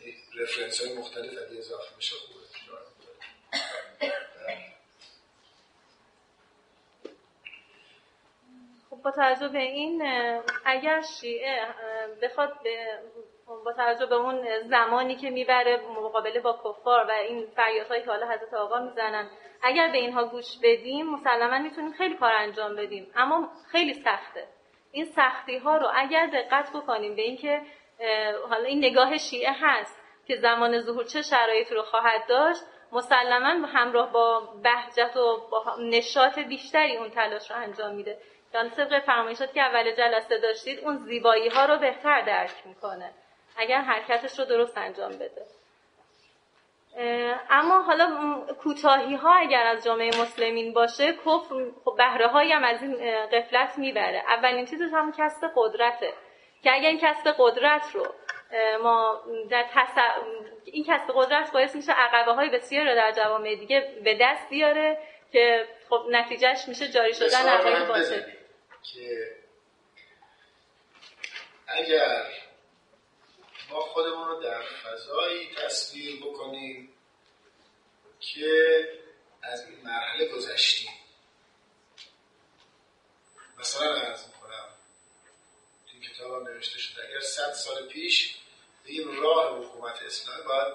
رفرنس های مختلف اگه اضافه بشه خوبه. با توجه به این اگر شیعه بخواد با توجه به اون زمانی که میبره مقابله با کفار و این فریادهایی که حالا حضرت آقا میزنن، اگر به اینها گوش بدیم مسلما میتونیم خیلی کار انجام بدیم، اما خیلی سخته. این سختی ها رو اگر دقت بکنیم به این که حالا این نگاه شیعه هست که زمان ظهور چه شرایطی رو خواهد داشت، مسلما همراه با بهجت و با نشاط بیشتری اون تلاش رو انجام میده. یعنی طبق فرمایشاتی که اول جلسه داشتید اون زیبایی ها رو بهتر درک میکنه اگر حرکتش رو درست انجام بده. اما حالا کوتاهی ها اگر از جامعه مسلمین باشه، کفر بهره هایی هم از این غفلت میبره. اولین چیزش هم کسب قدرته که اگر این کسب قدرت رو ما در این کسب قدرت باعث میشه عقبه های بسیار رو در جوامع دیگه به دست بیاره که خب نتیجهش میشه جاری شدن عقاید باطل. که اگر ما خودمون رو در فضایی تصویر بکنیم که از این مرحله گذشتیم، مثلا عرض میکنم تو این کتاب هم نوشته شده اگر 100 سال پیش به این راه حکومت اسلامی باید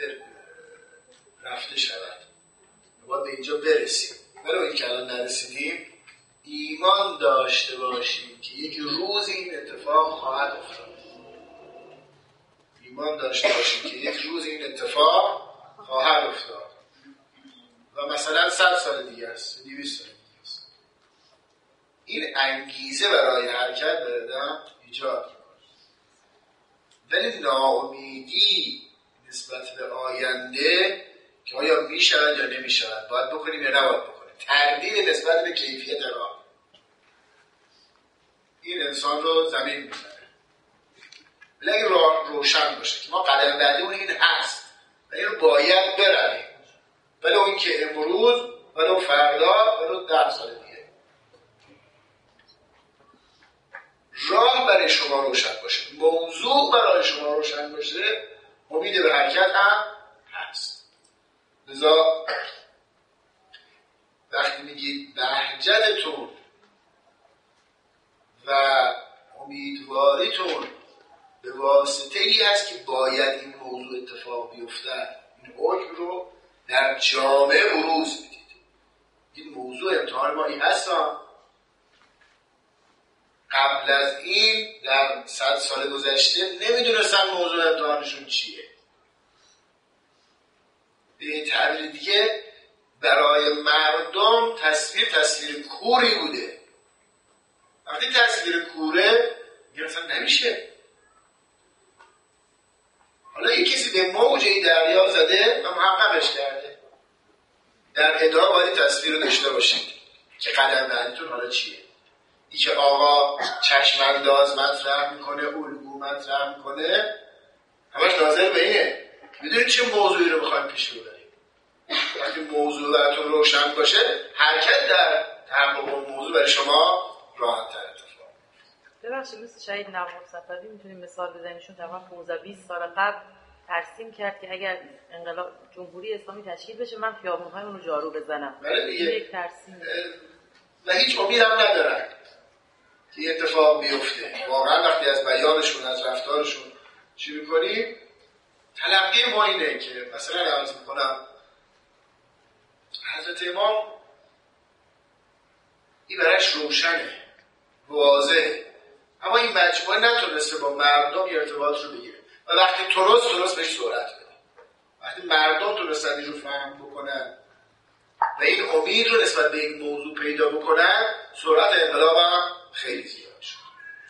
رفته شود، باید به اینجا برسیم، ولی این که الان نرسیدیم، ایمان داشته باشیم که یک روز این اتفاق خواهد افتاد. ایمان داشته باشیم که یک روز این اتفاق خواهد افتاد و مثلا 100 سال دیگه است، 200 سال دیگه است. این انگیزه برای حرکت بردم ایجاد می‌کنه. ولی ناامیدی نسبت به آینده که آیا میشود یا نمیشود، باید بکنیم یا نباید بکنیم، تردید نسبت به کیفیت راه، این انسان رو زمین میزنه. ولی اگه راه روشن باشه که ما قدم بعدیمون این هست و این رو باید برویم، ولی اون که امروز ولی فردا ولی 10 سال دیگه، راه برای شما روشن باشه، موضوع برای شما روشن باشه، امید به حرکت هم هست. لذا وقتی میگید بهجتتون و امیدواریتون به واسطه ای هست که باید این موضوع اتفاق بیفتد، این حکم رو در جامعه بروز میدید. این موضوع امتحان ما این هست. قبل از این در 100 سال گذشته نمیدونستن موضوع امتحانشون چیه. به تعبیر دیگه برای مردم تصویر کوری بوده. وقتی تصویر کوره میگه مثلا نمیشه. حالا یک کسی به موج دریا زده و محققش کرده، در ادامه باید تصویر رو داشته باشید که قدم بعدیتون حالا چیه. این که آقا چشمانداز مطرح میکنه، الگو مطرح میکنه، همش ناظر به اینه میدونید چه موضوعی رو بخوایم پیش ببریم. وقتی موضوع براتون روشن باشه، حرکت در تحقق اون موضوع برای شما راحت‌تر اتفاق. ببخشید مثل شهید نواب صفوی میتونیم مثال بزنیشون تقریبا 15-20 سال قبل ترسیم کرد که اگر انقلاب جمهوری اسلامی تشکیل بشه من خیابون‌های اون رو جارو بزنم. بله دیگه. یک ترسیم و هیچ امید هم ندارن که اتفاق بیفته. واقعا وقتی از بیانشون، از رفتارشون چی میکنیم، تلقی ما اینه که مثلا عرض میکنم حضرت امام این برایش روشنه، واضحه، اما این مجموعه نتونسته با مردم ارتباط رو بگیره و وقتی درست بهش سرعت بده. وقتی مردم تونستن این رو فهم بکنن و این امید رو نسبت به این موضوع پیدا بکنن، سرعت انقلاب هم خیلی زیاد شد.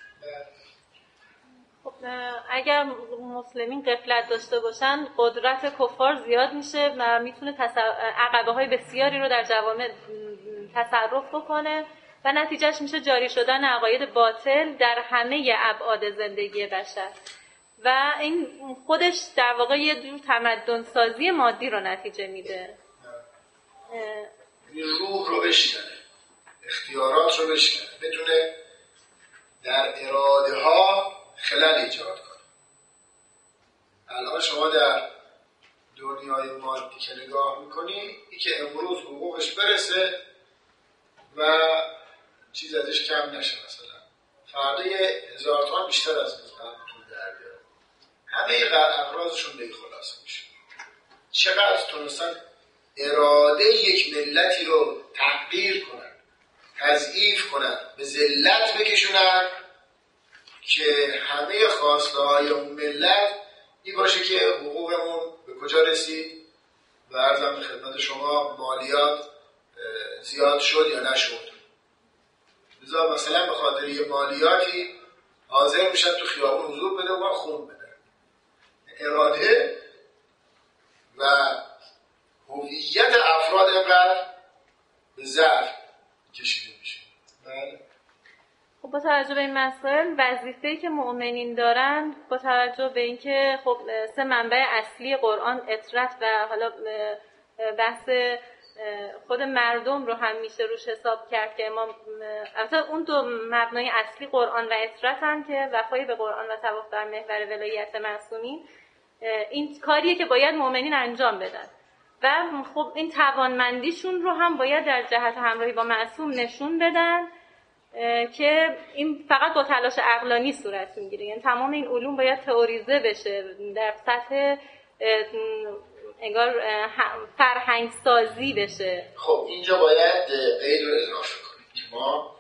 خب اگر مسلمین غفلت داشته باشن، قدرت کفار زیاد میشه و میتونه عقبه های بسیاری رو در جوامع تصرف بکنه و نتیجهش میشه جاری شدن عقاید باطل در همه ابعاد زندگی بشر و این خودش در واقع یه جور تمدن سازی مادی رو نتیجه میده. این روح رو بشکنه، اختیارات رو بشکنه، بتونه در اراده ها خلل ایجاد کنه. الان شما در دنیای مادی که نگاه میکنی، این که امروز حقوقش برسه و چیز ازش کم نشه. مثلا فردا یه 1000 تومان بیشتر از مثلا پول در بیارن، همه اقراضشون به این خلاصه میشه. چقدر تونستن اراده یک ملتی رو تحقیر کنن، تضعیف کنن، به ذلت بکشونن که همه خواسته های اون ملت این باشه که حقوقمون به کجا رسید و عرضم به خدمت شما مالیات زیاد شد یا نشد. لذا مثلا به خاطر یه مالیاتی حاضر میشن تو خیابون حضور بده و خون بده. اراده و هویت افراد اینقدر به ضعف کشیده میشه. خب با توجه به این مسائل وظیفه‌ای که مؤمنین دارن، با توجه به اینکه خب 3 منبع اصلی قرآن اطرت و حالا بحث خود مردم رو هم میشه روش حساب کرد که امام البته اون 2 مبنای اصلی قرآن و اطرتن که وفای به قرآن و توافق بر محور ولایت معصومین، این کاریه که باید مؤمنین انجام بدن و خب این توانمندیشون رو هم باید در جهت همراهی با معصوم نشون بدن که این فقط با تلاش عقلانی صورت میگیره. یعنی تمام این علوم باید تئوریزه بشه، در سطح انگار فرهنگ سازی بشه. خب اینجا باید قید رو اضافه کنیم که ما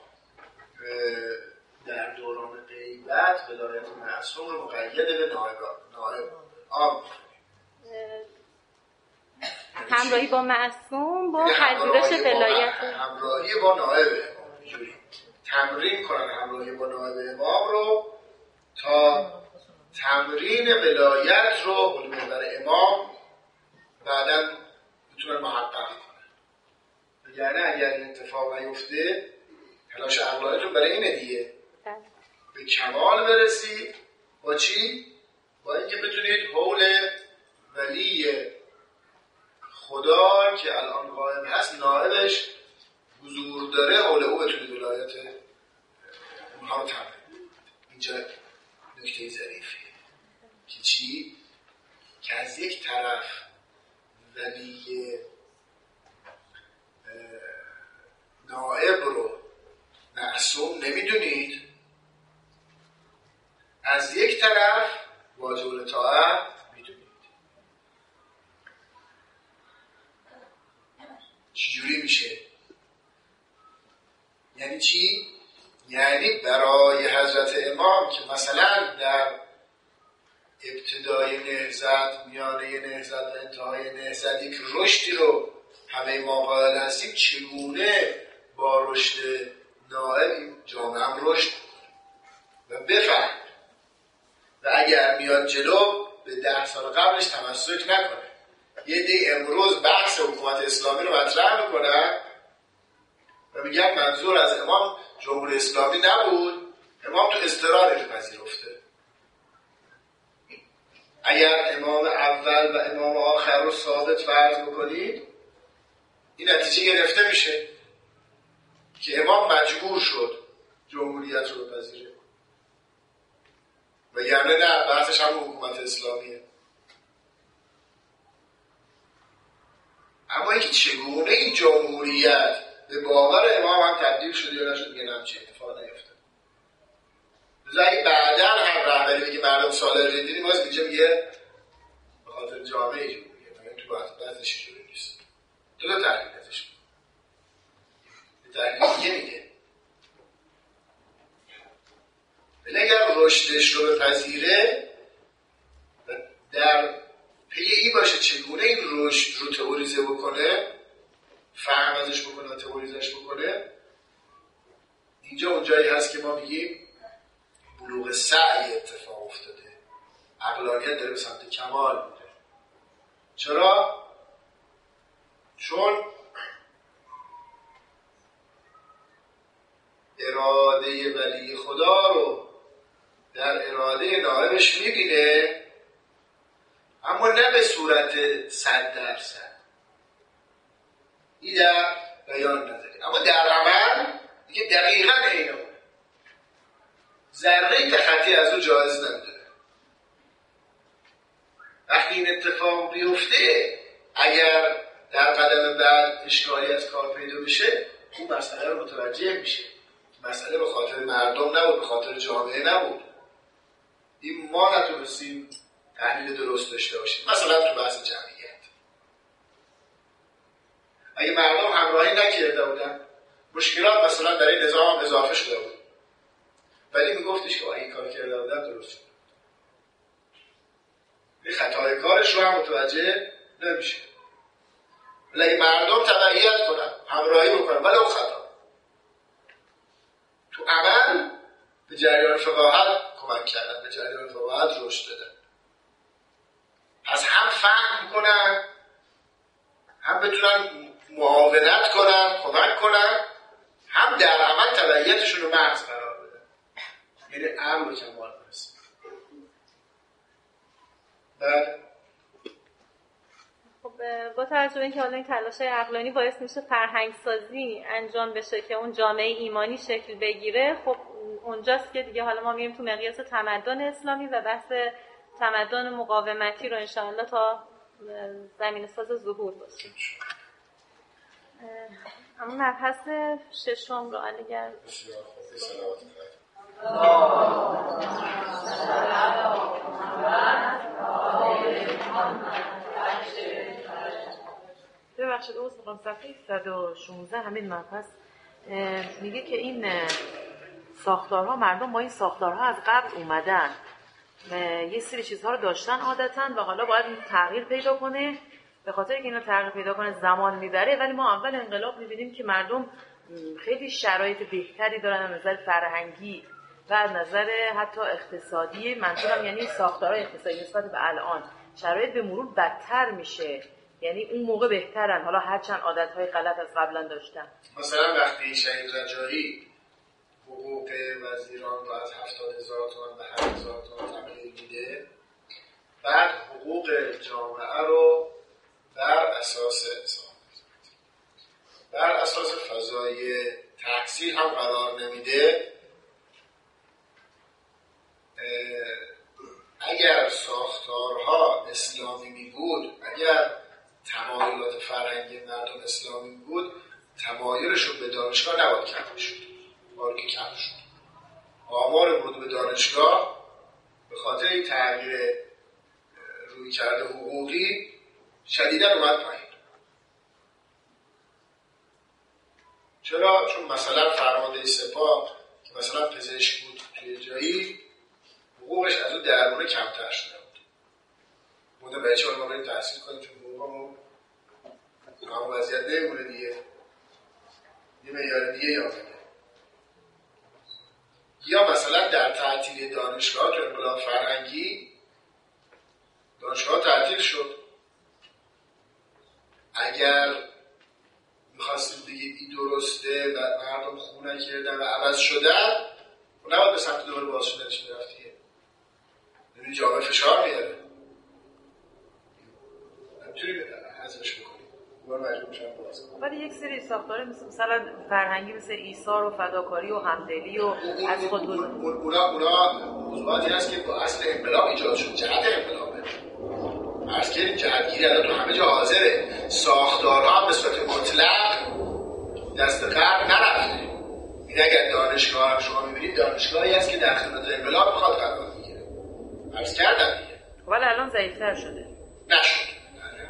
در دوران غیبت ولایت معصوم رو مقید به نائب عام همراهی با معصوم با پذیرش ولایت، همراهی با نائب اینجوری تمرین کنن همراهی با نائب امام رو تا تمرین ولایت رو به محور امام بعداً بتونن محقق کنن. یعنی اگر این اتفاق نیفته تلاش عقلانیتون برای اینه دیگه به کمال برسید. با چی؟ با اینکه بتونید حول ولی خدا که الان قائم هست نائبش حضور داره حول او بتونید ولایت اونها رو تمرین. اینجا نکته ظریفیه که چی؟ که از یک طرف ولی نائب رو معصوم نمیدونید، از یک طرف واجب الطاعه میدونید. چجوری میشه؟ یعنی چی؟ یعنی برای حضرت امام که مثلا در ابتدای نهضت، میانه نهضت و انتهای نهضت یک رشدی رو همه ما قائل هستیم، چگونه با رشد نائب این جامعه هم رشد و بفهم و اگر میاد جلو به 10 سال قبلش تمسک نکنه. یه دی امروز بحث حکومت اسلامی رو مطرح میکنن و میگن منظور از امام جمهوری اسلامی نبود، امام تو اضطرارش پذیرفته. اگر امام اول و امام آخر رو ثابت فرض بکنید این نتیجه گرفته میشه که امام مجبور شد جمهوریت رو بپذیره و یعنی نه بحثش هم حکومت اسلامیه. اما اینکه چگونه این جمهوریت به باور امام هم تبدیل شد یا نشد میگه همچین اتفاق نیفتاد. لذا اگه بعدا هم رهبری بگه مردم سالار دیدیم باز اینجا میگه به خاطر جامعه جمهوریه، میگه تو بعضش جوری نیست. دو تا تحلیل ازش تحلیل دیگه میگه ولی اگر رشدش رو بپذیره و در پی این باشه چگونه این رشد رو تئوریزه بکنه، فهم ازش بکنه و تئوریزش بکنه، اینجا اونجایی هست که ما میگیم بلوغ سعی اتفاق افتاده، عقلانیت داره به سمت کمال میره. چرا؟ چون اراده ولی خدا رو در اراده نائبش میبینه، اما نه به صورت 100%. این در بیان نداره، اما در عمل دیگه دقیقاً اینه، ذره تخطی از او جایز نداره. وقتی این اتفاق بیفته اگر در قدم بعد اشکالی از کار پیدا بشه اون مسئله رو متوجه میشه مسئله به خاطر مردم نبود، به خاطر جامعه نبود. این ما نتونستیم تحلیل درست داشته باشیم. مثلا تو بحث جمعیت اگه مردم همراهی نکرده بودن مشکلات مثلا در این نظام اضافه شده بود، ولی میگفتش که این کار کرده بودن درست شد. این خطای کارش رو هم متوجه نمیشه. ولی اگه مردم تبعیت کنن، همراهی بکنن، ولی اون خطا تو عمل به جریان فقاهت کمک کردن، به جریان فقاهت رشد دادن. پس هم فهم میکنن، هم بتونن معاونت کنن، کمک کنن، هم در عمل تبعیتشون رو محض قرار بدن. یعنی امر و کمال برسن. بعد خب با توجه به اینکه حالا این تلاش‌های عقلانی باعث میشه فرهنگ سازی انجام بشه که اون جامعه ایمانی شکل بگیره، خب اونجاست که دیگه حالا ما میریم تو مقیاس تمدن اسلامی و بحث تمدن مقاومتی رو انشاءالله تا زمین ساز ظهور باشه. اما مبحث ششم رو اگر ببخشید عذر میخوام، صفحه 116 همین مبحث میگه که این ساختارها، مردم با این ساختارها از قبل اومدن، یه سری چیزها رو داشتن عادتاً و حالا باید این تغییر پیدا کنه. به خاطر که اینا تغییر پیدا کنه زمان میبره، ولی ما اول انقلاب میبینیم که مردم خیلی شرایط بهتری دارن از نظر فرهنگی و از نظر حتی اقتصادی. منظورم یعنی ساختارهای اقتصادی نسبت به الان شرایط به مرور بدتر میشه، یعنی اون موقع بهترن، حالا هرچند عادتهای غلط از قبلا داشتن. مثلا وقتی شهید رجایی حقوق وزیران رو از 70,000 تومان به 8,000 تومان تغییر میده، بعد حقوق جامعه رو بر اساس فضای تحصیل هم قرار نمیده. اگر ساختارها اسلامی می بود، اگر تمایلات فرهنگی مردم اسلامی بود، تمایلشون به دانشگاه نباید کم شد، بلکه کم شد. آمار ورود به دانشگاه به خاطر این تغییر رویکرد حقوقی شدیداً اومد پایین. چرا؟ چون مثلا فرمانده سپاه که مثلا پزشک بود توی جایی، حقوقش از اون درمونه کمتر شده بود. بوده بچه ها ما بریم تحصیل کنیم چون حقوقمون همون وضعیت نمیمونه دیگه، یه معیار دیگه یافته. یا مثلا در تعطیلی دانشگاه که انقلاب فرهنگی دانشگاه تعطیل شد، اگر میخواستیم بگید این درسته و مردم خونه کردن و عوض شدن، نباید به سمت دوباره باز شدنش میرفتیه. یعنی جامعه فشار میاره، نمیتونی حذفش بکنی، دوباره مجبور میشن باز کنن. ولی یک سری ساختاره مثلا فرهنگی مثل ایثار و فداکاری و همدلی و از خود اونا موضوعاتی هست که با اصل انقلاب ایجاد شد، جهت انقلابه. عرض کردیم جهتگیری الان تو همه جا حاضره، ساختارها به صورت مطلق دست قبل نرفته. این اگر دانشگاه هم شما میبینید دانشگاهی هست که در خدمت انقلاب میخواد قرار بگیره. عرض کردم دیگه. ولی الان ضعیف‌تر شده. نشد.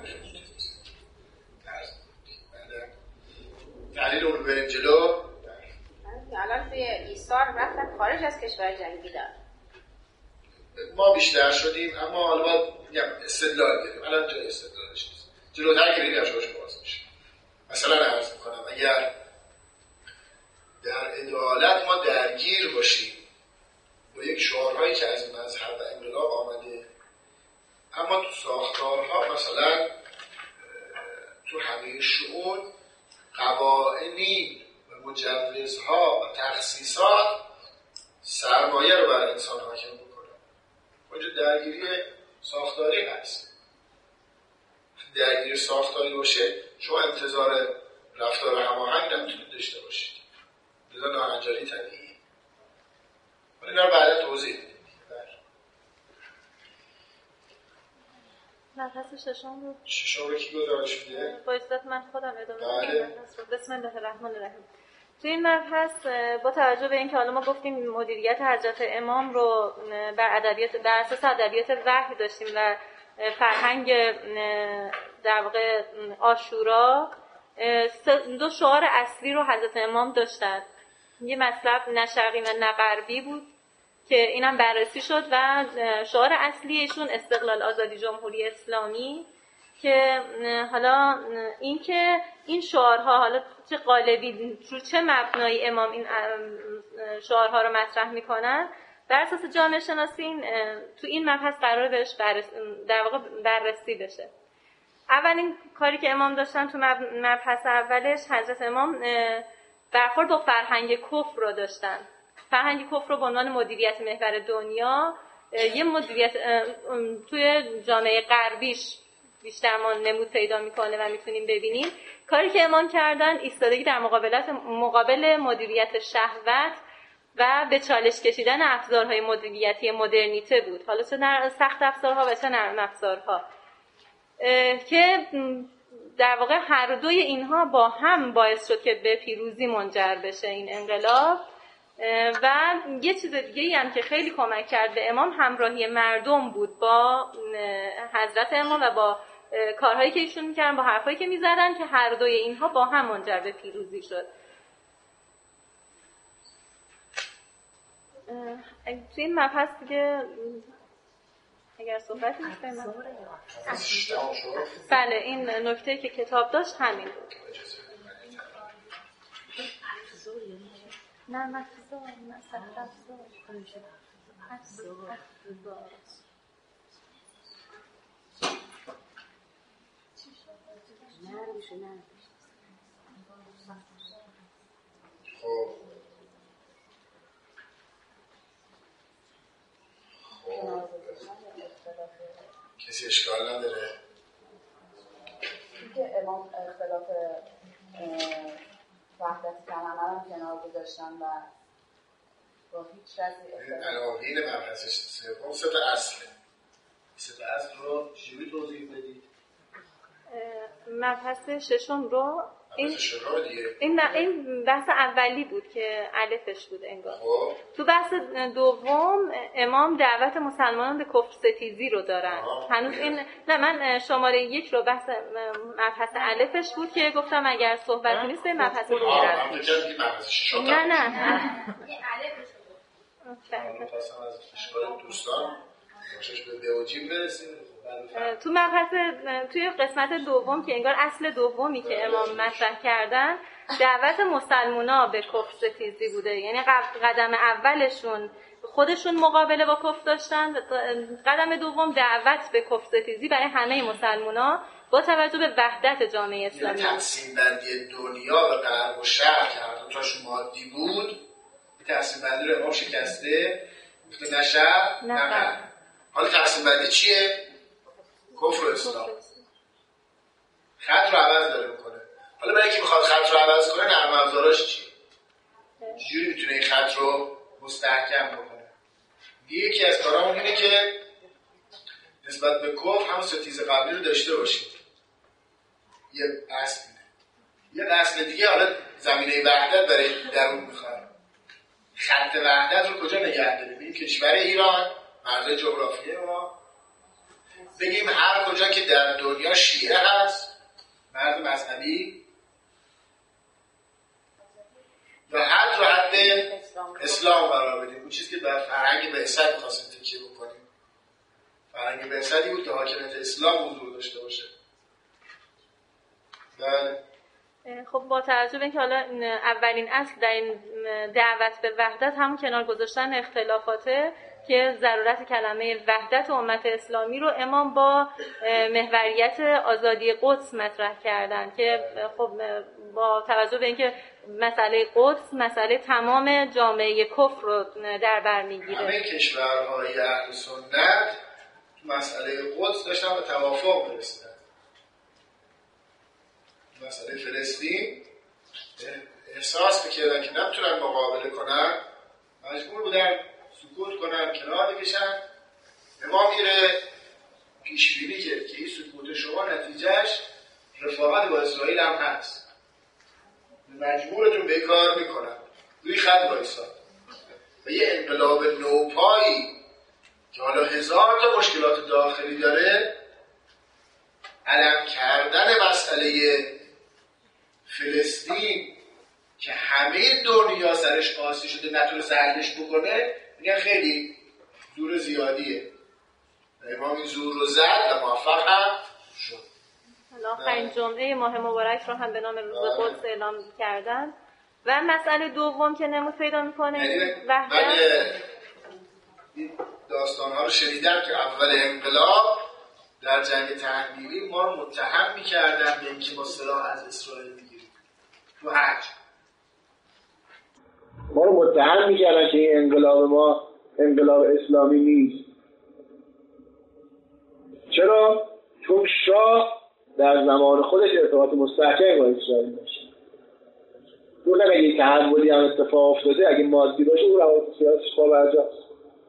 تحلیل اون بریم جلو. الان توی ایثار رفتن خارج از کشور جنگیدن. ما بیشتر شدیم، اما حالا باید میگم استدلال داریم. الان جای استدلالش نیست. جلوتر که بریم جاش باز میشه. مثلا عرض میکنم اگر در عدالت ما درگیر باشیم با یک شعارهایی که از مذهب و انقلاب آمده، اما تو ساختارها مثلا تو همه شؤون قوانین و مجوزها و تخصیصات سرمایه رو بر انسان حاکم بکنه. اونجا درگیری ساختاری هست. درگیری ساختاری باشه شما انتظار رفتار هماهنگ نمیتونید داشته باشید. لذا ناهنجاری طبیعیه. ولی اینا رو بعدا توضیح میدیم. نفس ششم رو کی گزارش میده؟ با عزت من خودم ادامه میدم. بسم الله الرحمن الرحیم. توی این مبحث با توجه به اینکه حالا ما گفتیم مدیریت حضرت امام رو بر اساس ادبیات وحی داشتیم و فرهنگ در واقع عاشورا، دو شعار اصلی رو حضرت امام داشتن. یه مطلب نه شرقی و نه غربی بود که اینم بررسی شد و شعار اصلی ایشون استقلال، آزادی، جمهوری اسلامی، که حالا این شعارها حالا چه قالبی رو چه مبنایی امام این شعارها رو مطرح میکنن، بر اساس جامعه شناسی تو این مبحث قرار بهش در واقع بررسی بشه. اولین کاری که امام داشتن تو مبحث اولش، حضرت امام برخورد با فرهنگ کفر رو داشتن. فرهنگ کفر رو به عنوان مدیریت محور دنیا، یه مدیریت توی جامعه غربیش بیشتر ما نمود پیدا میکنه و میتونیم ببینیم. کاری که امام کردن ایستادگی در مقابل مدیریت شهوت و به چالش کشیدن ابزارهای مدیریتی مدرنیته بود، حالا چه سخت افزارها و چه نرم افزارها، که در واقع هر دوی اینها با هم باعث شد که به پیروزی منجر بشه این انقلاب. و یه چیز دیگه‌ای هم که خیلی کمک کرد به امام همراهی مردم بود با حضرت امام و با کارهایی که ایشون می‌کردن، با حرفایی که می‌زدن، که هر دوی اینها با هم منجر به پیروزی شد. توی این مبحث دیگه اگر صحبتی نیست بله، این نکته که کتاب داشت همین بود. نه مفزار، نه سخت‌افزار. خب کسی اشکال نداره؟ اینکه امام اختلاف وحدت کلمه رو کنار گذاشتن و با هیچ رسی عناوین مبحث سوم سه تا اصله. سه تا اصل رو چجوری توضیح بدید؟ مبحث ششم رو این بحث اولی بود که الفش بود انگار. تو بحث دوم امام دعوت مسلمانان به کفر ستیزی رو دارن. هنوز این نه، من شماره 1 رو بحث مبحث الفش بود که گفتم اگر صحبتی نیست به مبحث دیگه بریم. نه از اشکال دوستان باشش به اوجیم برسیم. تو مبحث توی قسمت دوم که انگار اصل دومی که امام مطرح کردن، دعوت مسلمونا به کفر ستیزی بوده. یعنی قدم اولشون خودشون مقابله با کفر داشتن، قدم دوم دعوت به کفر ستیزی برای همه مسلمونا با توجه به وحدت جامعه اسلامی. تقسیم بندی دنیا به غرب و شرق که هر دوتاش مادی بود، تقسیم بندی رو امام شکسته، گفته نه شرق نه غرب. حالا تقسیم بندی چیه؟ کفر و اسلام. خط رو عوض داره میکنه. حالا برای اینکه میخواد خط رو عوض کنه، نرم افزاراش چیه؟ چجوری میتونه این خط رو مستحکم بکنه؟ یکی از کارامون اینه که نسبت به کفر همون ستیز قبلی رو داشته باشید. یه اصل اینه. یه اصل دیگه، حالا زمینه وحدت برای درون میخواد. خط وحدت رو کجا نگه داریم؟ این کشور ایران، مرزهای جغرافیایی ما، بگیم هر کجا که در دنیا شیعه هست، مرد مذهبی، و حد رو حد اسلام قرار بدیم. اون چیزی که بر فرهنگ بعثت می‌خواستیم تکیه بکنیم. فرهنگ بعثتی بود که حاکمیت اسلام حضور داشته باشه. بله. خب با توجه به اینکه حالا اولین اصل در این دعوت به وحدت همون کنار گذاشتن اختلافاته، که ضرورت کلمه وحدت امت اسلامی رو امام با محوریت آزادی قدس مطرح کردن، که خب با توجه به اینکه مسئله قدس مسئله تمام جامعه کفر رو در بر میگیره. همه کشورهای اهل سنت تو مسئله قدس داشتن به توافق می‌رسیدن. مسئله فلسطین احساس می‌کردن که نمیتونن مقابله کنن، مجبور بودن سکوت کنن، کنار بکشن. امام میره پیشبینی کرد که این سکوت شما نتیجهش رفاقت با اسرائیل هم هست. مجبورتون به کار میکنن روی خط وایسا و یه انقلاب نوپایی که حالا 1000 تا مشکلات داخلی داره، علم کردن مسئله فلسطین که همه دنیا سرش قاسی شده نتونسته حلش بکنه، میگن خیلی زور زیادیه. امام این زور رو زد و موفق هم شد. آخرین جمعه ماه مبارک رو هم به نام روز قدس اعلام کردن. و مسئله دوم که نمود پیدا میکنه من این داستان‌ها رو شنیدم که اول انقلاب در جنگ تحمیلی ما رو متهم می‌کردن به اینکه ما سلاح از اسرائیل می‌گیریم تو حج. ما رو متهم می‌کردن که این انقلاب ما انقلاب اسلامی نیست. چرا؟ چون شاه در زمان خودش ارتباط مستحکم با اسرائیل داشت. اون اگه یک تحولی هم اتفاق افتاده، اگه مادی باشه، اون روابط سیاسیش خواه برجاست.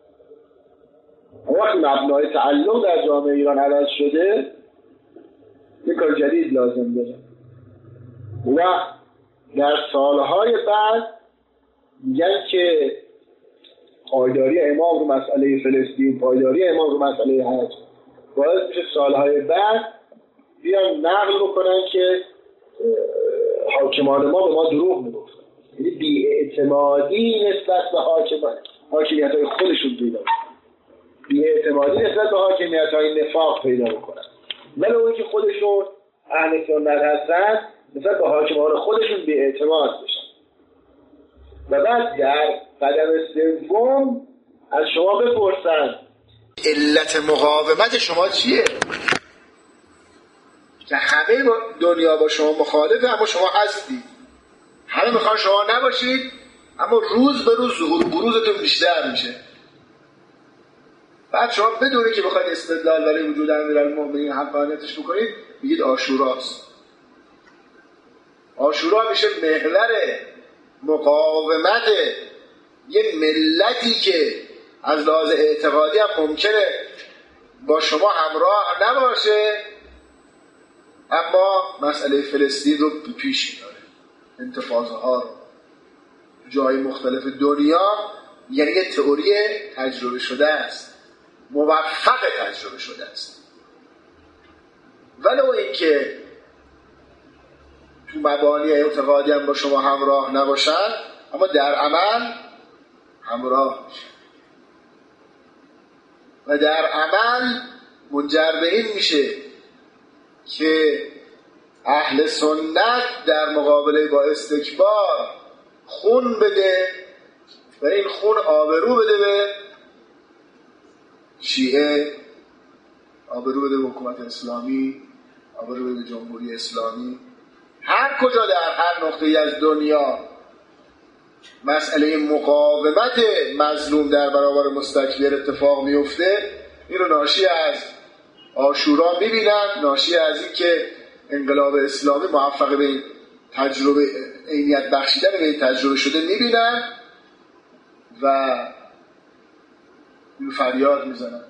وقتی مبنای تعلق در جامعه ایران عوض شده، یک کار جدید لازم داره. و در سالهای بعد میگن که پایداری امام رو مسئله فلسطین، پایداری امام رو مسئله حج باعث میشه سالهای بعد بیان نقل بکنن که حاکمان ما به ما دروغ میگفتن. یعنی بی‌اعتمادی نسبت به حاکمیت‌های خودشون پیدا کنن، بی‌اعتمادی نسبت به حاکمیت‌های نفاق پیدا بکنن. ولی اون که خودشون اهل سنت هستن، نسبت به حاکمان خودشون بی‌اعتماد بشن. و بعد در قدم سوم از شما بپرسن علت مقاومت شما چیه؟ که همه دنیا با شما مخالفه، اما شما هستی. همه میخوان شما نباشید، اما روز به روز ظهور بروزتون بیشتر میشه. بعد شما بدونید که بخواید استدلال برای وجود امیرالمومنین حقانیتش بکنید، میگید عاشوراست. عاشورا میشه محور مقاومت یه ملتی که از لحاظ اعتقادی هم ممکنه با شما همراه نباشه، اما مسئله فلسطین رو پیش میاره، انتفاضه ها رو جای مختلف دنیا. یعنی یه تئوری تجربه شده است، موفق تجربه شده است. ولو اینکه تو مبانی اعتقادی هم با شما همراه نباشن، اما در عمل همراه میشه و در عمل منجر به این میشه که اهل سنت در مقابله با استکبار خون بده و این خون آبرو بده به شیعه، آبرو بده به حکومت اسلامی، آبرو بده به جمهوری اسلامی. هر کجا در هر نقطه‌ای از دنیا مسئله مقاومت مظلوم در برابر مستکبر اتفاق میفته، این رو ناشی از عاشورا میبینن، ناشی از این که انقلاب اسلامی موفق به این تجربه عینیت بخشیدن به این تجربه شده میبینن و فریاد میزنن،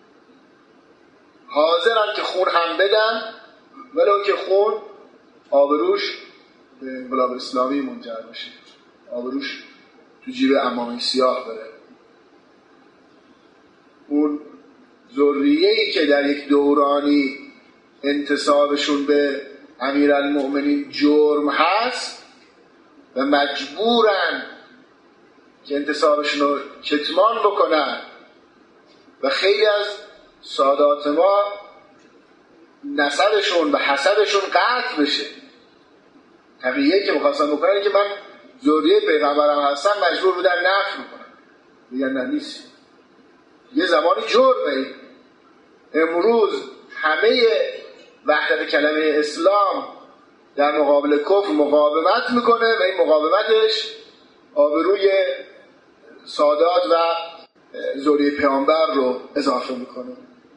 حاضرن که خون هم بدن، ولو که خون آبروش به انقلاب اسلامی منجر بشه، آبروش تو جیب عمامه سیاه بره. اون ذریه‌ای که در یک دورانی انتسابشون به امیرالمؤمنین جرم هست و مجبورن که انتسابشون رو کتمان بکنن و خیلی از سادات ما نسبشون و حسدشون قطع بشه. تقیه که مخواستن بکنن که من ذریه پیغمبرم هستم، مجبور بودن نفی بکنن، میگن نه نیست. یه زمانی جرمه. امروز همه وحدت کلمه اسلام در مقابل کفر مقاومت میکنه و این مقاومتش آبروی سادات و ذریه پیامبر رو اضافه میکنه.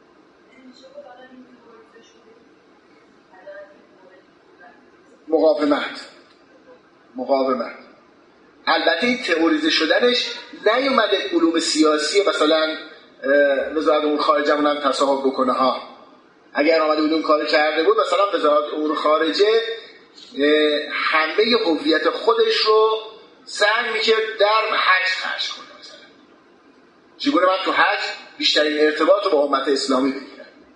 مقاومت البته این تئوریزه شدنش نیومده علوم سیاسی مثلا وزارت امور خارجه هم تصاحب بکنه ها. اگر آمده بود اون کار کرده بود، مثلا وزارت امور خارجه همه هویت خودش رو سعی میکرد در حج خرج کنه. مثلا چگونه من تو حج بیشترین ارتباط رو با امت اسلامی بگیرم.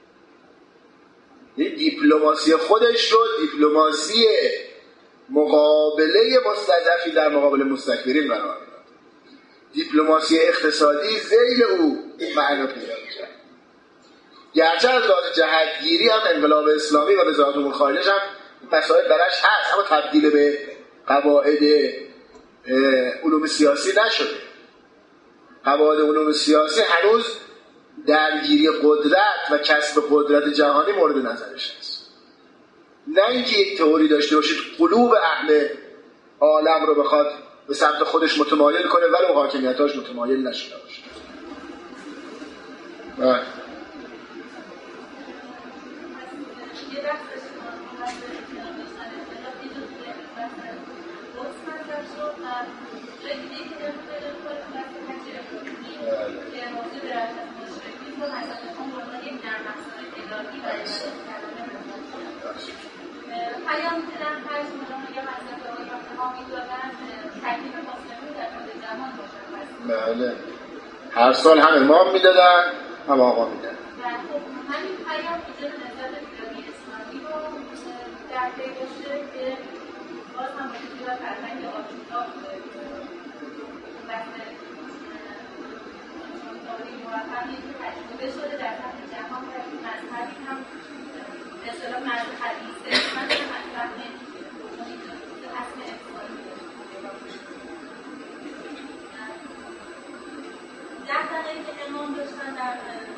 این دیپلماسی خودش رو دیپلماسی مقابله مستضعفی در مقابل مستکبرین قرار میداد. دیپلماسی اقتصادی ذیل او معنا پیدا می‌کرد. گرچه از لحاظ جهتگیری هم انقلاب اسلامی و وزارت امور خارجه هم مسائل برش هست، اما تبدیل به قواعد علوم سیاسی نشده. قواعد علوم سیاسی هنوز درگیری قدرت و کسب قدرت جهانی مورد نظرش است. نه اینکه یک تئوری داشته باشید قلوب اهل عالم رو بخواد به سمت خودش متمایل کنه ولی حاکمیتاش متمایل نشده باشه. پیام دیدن هر زمان یا حضرت آقای ها می‌دادن تکلیف مسلمون در مورد جهان باشن. بله. هر سال هم امام میدادن هم آقا میدادن. همین پیام ایجاد نهضت ایرانی اسلامی رو در پی داشته که باز هم باید و فرهنگ آشوب بحث تاریخ موفقی که تجربه شده در سطح جهان و مذهبی هم به اصطلاح مذهبی من در مذهب اصل انسانی 10 دقیقه که امام داشتن در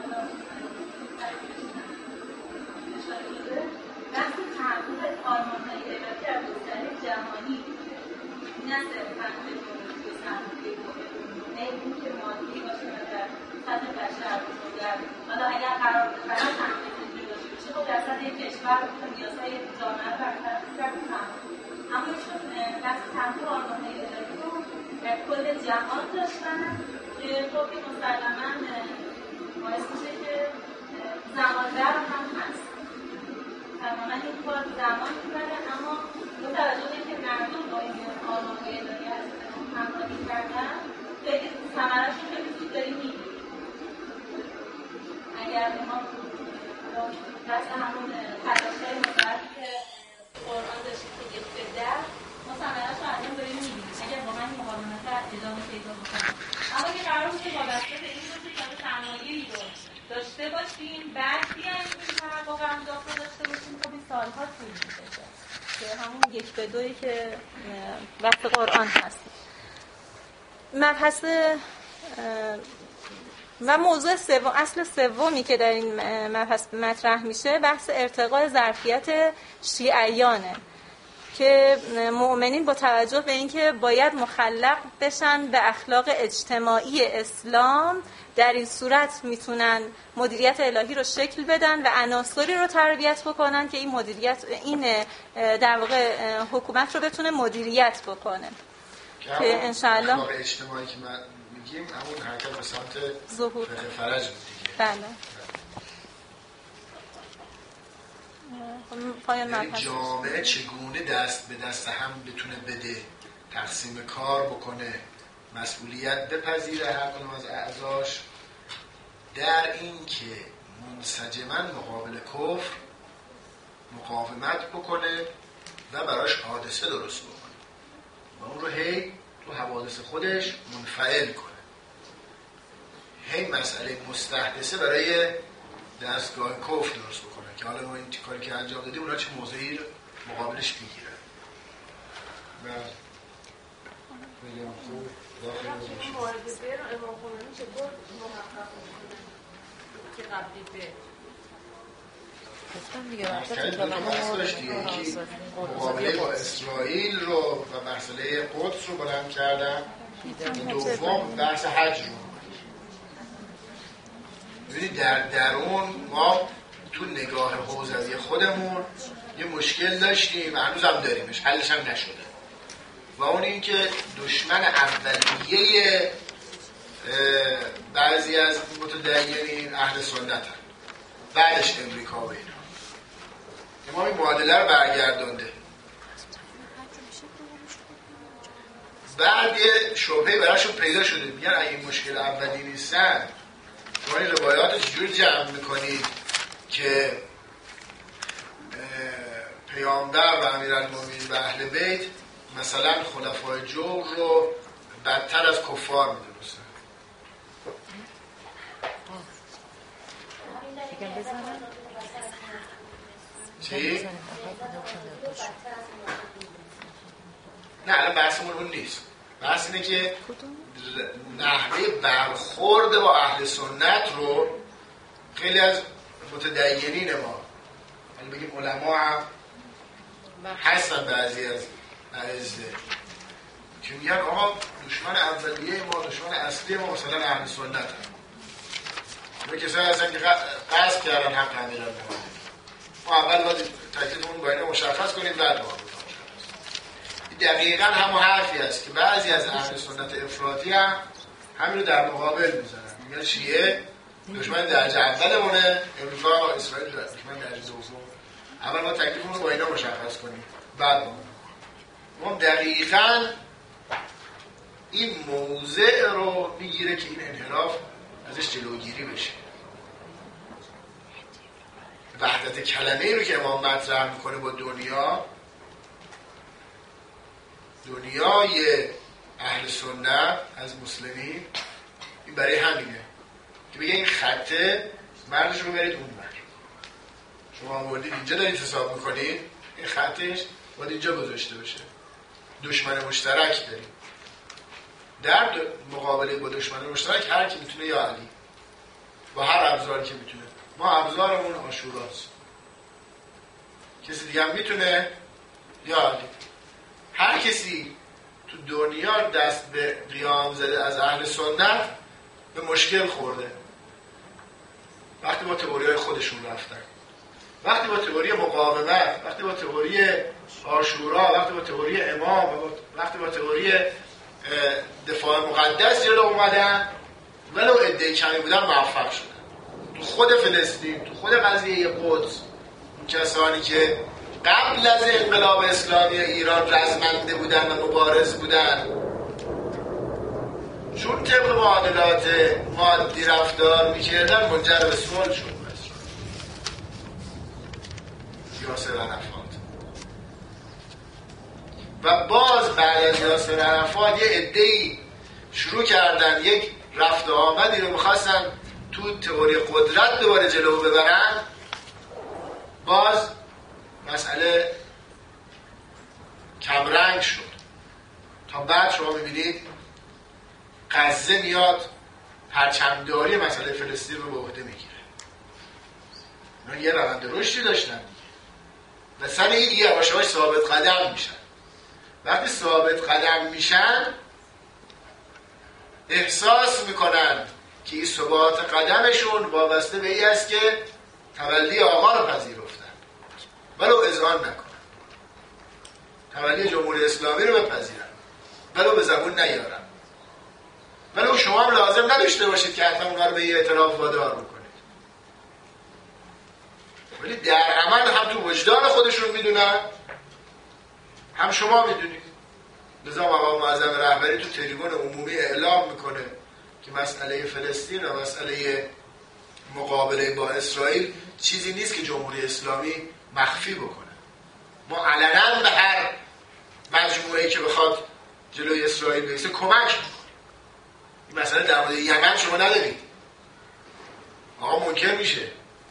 اشاره شده بحث تحقق آرمان‌های الهی در گستره جهانی این از فهم جمهوری سرمایه نه اینکه مادی باشه و در سطح بشر در حالا اگر قرار تحقیق داشته باشه خب در سطح کشور نیازهای جامعه رو برطرف کرد. اما ایشون بحث تحقیق آرمان‌های الهی رو در کل جهان داشتن که خب که مسلماً باعث میشه که زمان در هم هست. تماما این کار زمان میبره اما با توجه به اینکه مردم با این آرمان‌های الهی از همراهی کردن خیلی ثمره‌شون خیلی زود داریم می‌بینیم. اگر ما دست همون تلاش‌های مبارکی که قرآن داشتیم که یک به در ما ثمره‌شو الان داریم می‌بینیم اگر واقعا این مقاومت ادامه پیدا بکنه. اما اگه قرار باشه وابسته به این باشه که سرمایه‌ای رو داشته باشیم بعد بیایم این تحقق اهداف رو داشته باشیم خب این سال‌ها طول می‌کشه که همون یک به دویی که وقت قرآن هست. مبحث و موضوع سوم اصل سومی که در این مبحث مطرح میشه بحث ارتقاء ظرفیت شیعیانه که مؤمنین با توجه به اینکه باید مخلق بشن به اخلاق اجتماعی اسلام در این صورت میتونن مدیریت الهی رو شکل بدن و عناصری رو تربیت بکنن که این مدیریت این در واقع حکومت رو بتونه مدیریت بکنه که انشاءالله اخلاق اجتماعی که من میگیم همون حرکت به سمت ظهور فرج بود دیگه. بله. جامعه چگونه دست به دست هم بتونه بده، تقسیم کار بکنه، مسئولیت بپذیره هر کدوم از اعضاش، در این که منسجما مقابل کفر مقاومت بکنه و براش حادثه درست بکنه و اون رو هی تو حوادث خودش منفعل کنه. هی مسئله مستحدثه برای دستگاه کفر درست بکنه که حالا ما این کاری که انجام دادیم اونا چه موضعی رو مقابلش میگیرن. بگم خوب داخل این معارضه رو امام خمینی چطور محقق میکنه که قبلی به گفتم دیگه مقابله با اسرائیل رو و مسئله قدس رو بلند کردن. دوم بحث حج رو. ببینید در درون ما تو نگاه حوزوی خودمون یه مشکل داشتیم و هنوز هم داریمش، حلش هم نشده و اون این که دشمن اولیه بعضی از متدینین اهل سنت هم بعدش امریکا و اینا. امام این معادله رو برگردانده بعد یه شبهه براشون پیدا شده، میگن اگه این مشکل اولی نیستن شما این روایات رو چجوری جمع میکنید که پیامبر و امیرالمومنین و اهل بیت مثلا خلفای جور رو بدتر از کفار میدونستن؟ چی؟ نه الان بحثمون اون نیست. بحث اینه که نحوه برخورد با اهل سنت رو خیلی از متدینین ما، یعنی بگیم علما هم هستن بعضی از اعزه که میگن آقا دشمن اولیه ما، دشمن اصلی ما مثلا اهل سنت هم. به کسایی هستن که قصد کردن حق امیرالمومنین. ما اول باید تکلیفمون با اینا مشخص کنیم بعد با دقیقاً همون حرفی است که بعضی از اهل سنت افراطی هم همین رو در مقابل میزنن، میگن شیعه دشمن درجه اولمونه، امریکا و اسرائیل دشمن درجه دوم. اول ما تکلیفمون رو با اینا مشخص کنیم بعد ما دقیقاً این موضع رو میگیره که این انحراف ازش جلوگیری بشه. وحدت کلمه ای رو که امام مطرح میکنه با دنیای اهل سنت از مسلمین، این برای همینه که بگه این خطه مردش رو برید اون بر. شما آوردید اینجا دارید حساب میکنید، این خطش باید اینجا گذاشته بشه. دشمن مشترک داریم، در مقابله با دشمن مشترک هر کی میتونه یا علی با هر ابزاری که میتونه. ما ابزارمون عاشوراست، کسی دیگه هم میتونه یا علی. هر کسی تو دنیا دست به قیام زده از اهل سنت به مشکل خورده وقتی با تئوری‌های خودشون رفتن، وقتی با تئوری مقاومت، وقتی با تئوری عاشورا، وقتی با تئوری امام، وقتی با تئوری دفاع مقدس جلو اومدن ولو عده کمی بودن موفق شدن. تو خود فلسطین، تو خود قضیه قدس، اون کسانی که قبل از انقلاب اسلامی ایران رزمنده بودن و مبارز بودن، چون طبق معادلات مادی رفتار میکردن منجر به صلح شد. یاسر عرفات و باز بعد از یاسر عرفات یه عده‌ای شروع کردن یک رفت و آمدی رو میخواستن تو تئوری قدرت دوباره جلو ببرن. باز مسئله کمرنگ شد تا بعد شما میبینید غزه میاد پرچمداری مسئله فلسطین رو به عهده میگیره. اینا یه روند رشدی داشتن و سر این دیگه یواش‌یواش ثابت قدم میشن. وقتی ثابت قدم میشن احساس میکنن که این ثبات قدمشون وابسته به این است که تولی آقا رو پذیرفتن ولو اذعان نکنن، تولی جمهوری اسلامی رو بپذیرن ولو به زبون نیارن، ولو شما هم لازم نداشته باشید که حتما اونا رو به یه اعتراف وادار بکنید، ولی در عمل هم تو وجدان خودشون میدونن هم شما میدونید. لذا مقام معظم رهبری تو تریبون عمومی اعلام میکنه که مسئله فلسطین و مسئله مقابله با اسرائیل چیزی نیست که جمهوری اسلامی مخفی بکنه. ما علنا به هر مجموعه‌ای که بخواد جلوی اسرائیل بیسته کمک میکنه. این مسئله در مورد یمن شما ندارید. آقا منکر میشه،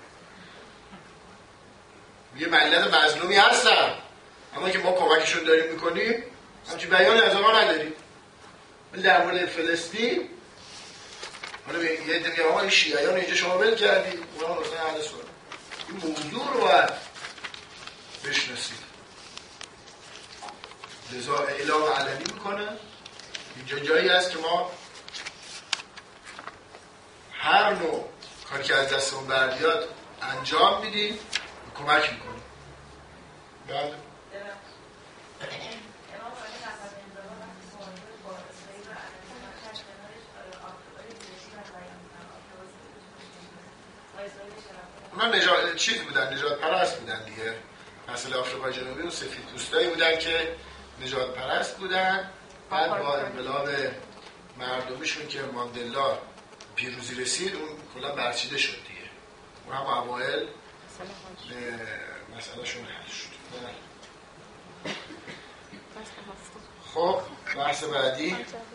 یه ملت مظلومی هستن اما که ما کمکشون داریم میکنیم همچین بیانی از آقا نداریم. ولی در مورد فلسطین حالا یه دیگه آقا این شیعیان اینجا شما ول کردید، اونا مثلا اهل سنت، این موضوع رو باید بشناسید. لذا اعلام علنی میکنه اینجا جایی هست که ما هر نوع کاری که از دستمون بردیاد انجام میدیم، کمک میکنیم. بعد اونا چیز بودن، نجات پرست بودن دیگه. مسئله آفریقای جنوبی و سفید دوستایی بودن که نجات پرست بودن بعد با انقلاب مردمیشون که ماندلا پیروزی رسید، اون کلا برچیده شد دیگه. اون هم اوائل مسئله شون حل شد. خب بحث بعدی.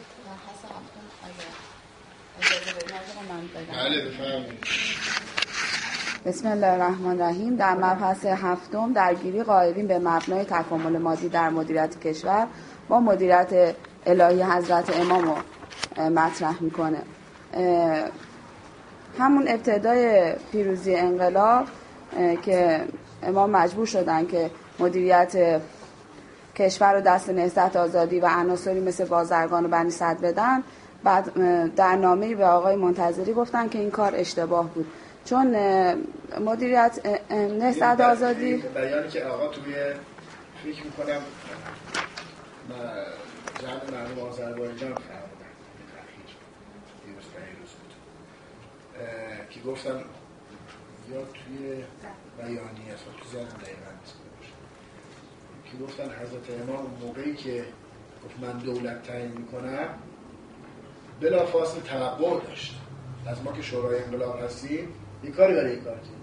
بله بفرمایید. بسم الله الرحمن الرحیم. در مبحث هفتم درگیری قائلین به مبنای تکامل مادی در مدیریت کشور با مدیریت الهی حضرت امام رو مطرح میکنه. همون ابتدای پیروزی انقلاب که امام مجبور شدن که مدیریت کشور رو دست نهضت آزادی و عناصری مثل بازرگان و بنی صدر بدن، بعد در نامه‌ای به آقای منتظری گفتن که این کار اشتباه بود، چون مدیریت نهضت آزادی بیانی که آقا توی فکر میکنم جمع مردم آذربایجان فرمودن دیروز بود که گفتن یا توی بیانیه اصلا تو ذهنم دقیقا که گفتن حضرت امام موقعی که گفت من دولت تعیین میکنم بلافاصله توقع داشت از ما که شورای انقلاب هستیم این کاری برای این کار کنیم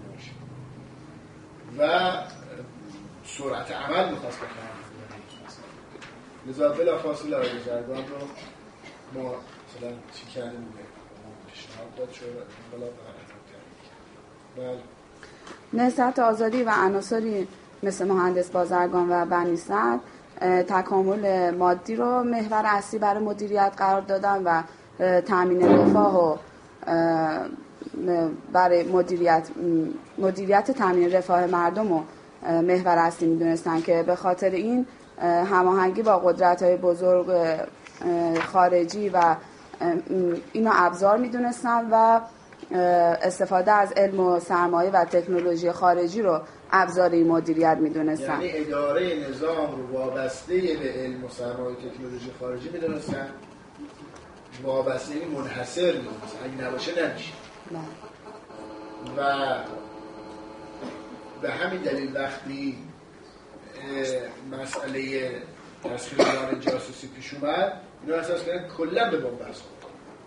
و سرعت عمل میخواست بکنم، لذا بلافاصله آقای بازرگان رو ما مثلا چی کردیم پیشنهاد داد شورای انقلاب بله. نهضت آزادی و عناصری مثل مهندس بازرگان و بنی صدر تکامل مادی رو محور اصلی برای مدیریت قرار دادن و تامین رفاه و برای مدیریت تامین رفاه مردم رو محور اصلی می‌دونستن که به خاطر این هماهنگی با قدرت‌های بزرگ خارجی و اینا ابزار می‌دونستن و استفاده از علم و سرمایه و تکنولوژی خارجی رو ابزاری مدیریت می‌دونستن. یعنی اداره نظام رو وابسته به علم و سرمایه و تکنولوژی خارجی می‌دونستن، وابسته این منحصر می‌دونستن، اگه نباشه نمیشه. و به همین دلیل وقتی مسئله تسخیران جاسوسی پیش اومد اینا اساس کردن کلا به بنبست خورد.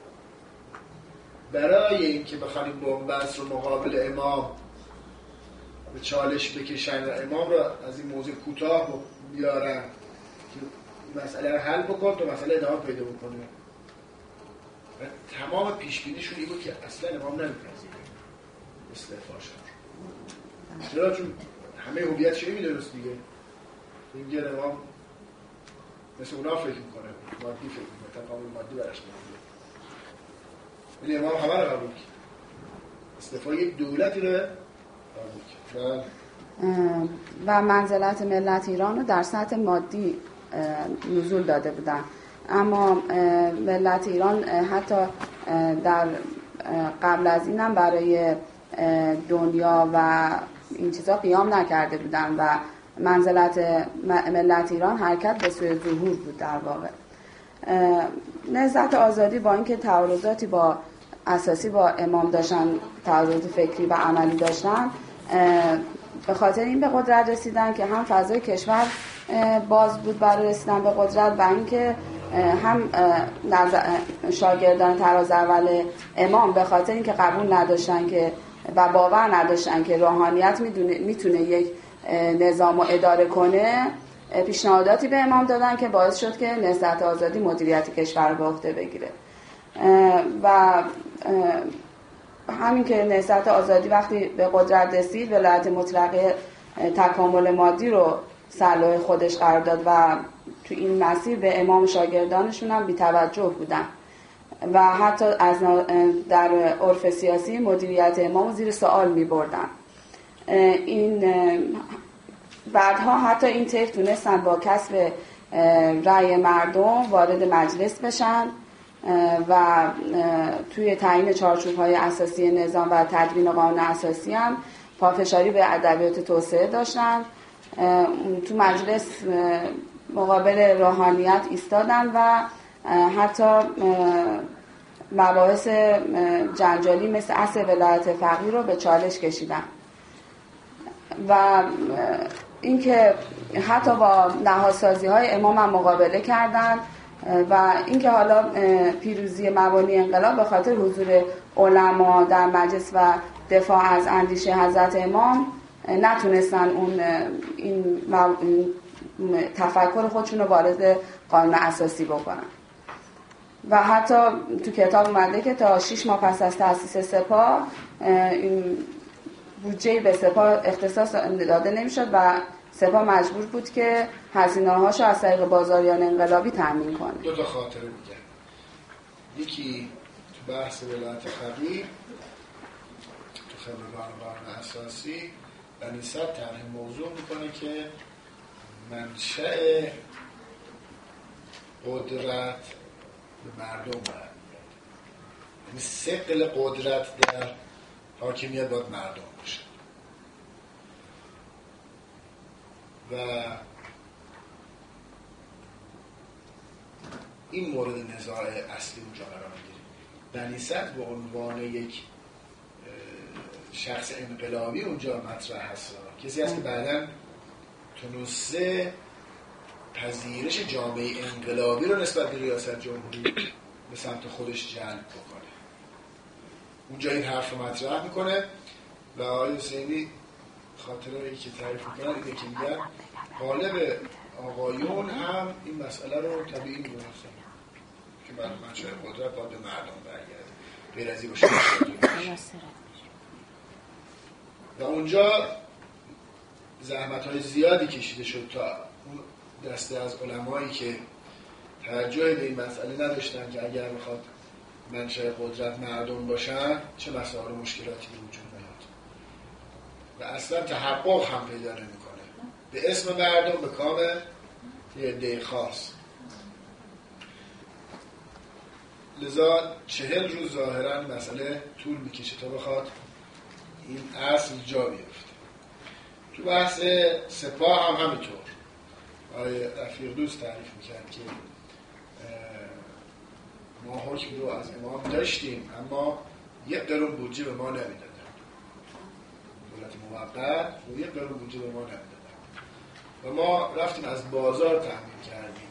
برای اینکه بخوان این بنبست رو مقابل امام به چالش بکشن و امام رو از این موضوع کوتاه بیارن که مسئله رو حل بکن تو مسئله ادامه پیدا بکنه. و تمام پیشبینیشون این بود که اصلا امام نمی‌پذیره استعفا شد. چرا؟ چون همه هویتش می‌دونست دیگه. این امام مثل اونا فکر می‌کنه، مادی فکر می‌کنه، تکامل مادی برش می‌کنه. ولی امام همه رو قبول کرد. استعفای یک دولتی رو قبول کرد. و منزلت ملت ایران رو در سطح مادی نزول داده بودن، اما ملت ایران حتی در قبل از اینم برای دنیا و این چیزا قیام نکرده بودن و منزلت ملت ایران حرکت به سوی ظهور بود. در واقع نهضت آزادی با اینکه تعارضاتی با اساسی با امام داشتن، تعارضات فکری و عملی داشتن، به خاطر این به قدرت رسیدن که هم فضای کشور باز بود برای رسیدن به قدرت و اینکه هم شاگردان طراز اول امام به خاطر اینکه قبول نداشتن که و باور نداشتن که روحانیت میتونه یک نظام رو اداره کنه، پیشنهاداتی به امام دادن که باعث شد که نهضت آزادی مدیریت کشور رو به عهده بگیره. و همین که نهضت آزادی وقتی به قدرت رسید ولایت مطلقه تکامل مادی رو سلاح خودش قرار داد و تو این مسیر به امام شاگردانشون هم بی‌توجه بودن و حتی از در عرف سیاسی مدیریت امام زیر سوال می‌بردن. این بعدها حتی این طیف تونستن با کسب رأی مردم وارد مجلس بشن و توی تعیین چارچوب‌های اساسی نظام و تدوین قانون اساسی هم پافشاری به ادبیات توسعه داشتن. تو مجلس مقابل روحانیت ایستادن و حتی مباحث جنجالی مثل اصل ولایت فقیه رو به چالش کشیدن و اینکه حتی با نهادسازی‌های امام هم مقابله کردن و اینکه حالا پیروزی مبانی انقلاب به خاطر حضور علما در مجلس و دفاع از اندیشه حضرت امام نتونستن این تفکر خودشون رو وارد قانون اساسی بکنن. و حتی تو کتاب اومده که تا 6 ماه پس از تأسیس سپاه این بودجه به سپاه اختصاص داده نمیشد و سپاه مجبور بود که هزینه‌هاشو از طریق بازاریان انقلابی تامین کنه. دو تا خاطره میگم. یکی تو بحث ولایت فقیه تو خبرگان قانون اساسی بنی صدر طرح موضوع میکنه که منشأ قدرت به مردم برمیگرده، یعنی ثقل قدرت در حاکمیت باید مردم باشه و این مورد نزاع اصلی اونجا قرار میگیره. بنی صدر به عنوان یک شخص انقلابی اونجا مطرح هست، کسی هست که بعداً تونسته پذیرش جامعه انقلابی رو نسبت به ریاست جمهوری به سمت خودش جلب بکنه. اونجا این حرف رو مطرح میکنه و آقای حسینی خاطرهایی که تعریف میکنن اینه که میگن غالب آقایون هم این مسئله رو طبیعی میدونستن که برای منشأ قدرت باید به مردم برگرده، غیر از این باشه. و اونجا زحمت‌های زیادی کشیده شد تا اون دسته از علمایی که توجه به این مسئله نداشتن که اگر بخواد منشأ قدرت مردم باشن چه مسائل و مشکلاتی به وجود میاد و اصلا تحقق هم پیدا نمی‌کنه. به اسم مردم به کام یه عده خاص. لذا 40 روز ظاهراً مسئله طول میکشه تا بخواد این اصل جا بیفته. تو بحث سپاه هم همینطور. آقای رفیق دوست تعریف میکرد که ما حکم رو از امام داشتیم اما یک قرون بودجه به ما نمیدادن. دولت موقت و یک قرون بودجه به ما نمیدادن و ما رفتیم از بازار تامین کردیم،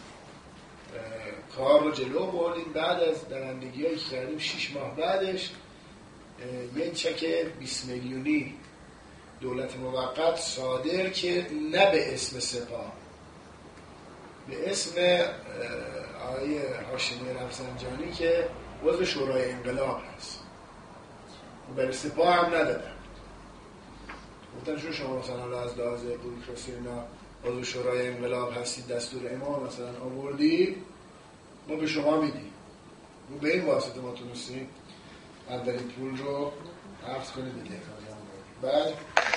کار رو جلو بردیم. بعد از درندگی هایی که کردیم 6 ماه بعدش یک چک 20 میلیونی دولت موقت صادر که نه به اسم سپاه، به اسم آقای هاشمی رفسنجانی که عضو شورای انقلاب هست و برای سپاه هم ندادن. گفتن شما مثلا از لحاظ بوروکراسی اینا عضو شورای انقلاب هستید، دستور امام مثلا آوردی، ما به شما میدیم. و به این واسطه ما تونستیم اولین پول رو حفظ کنید به دهکاری.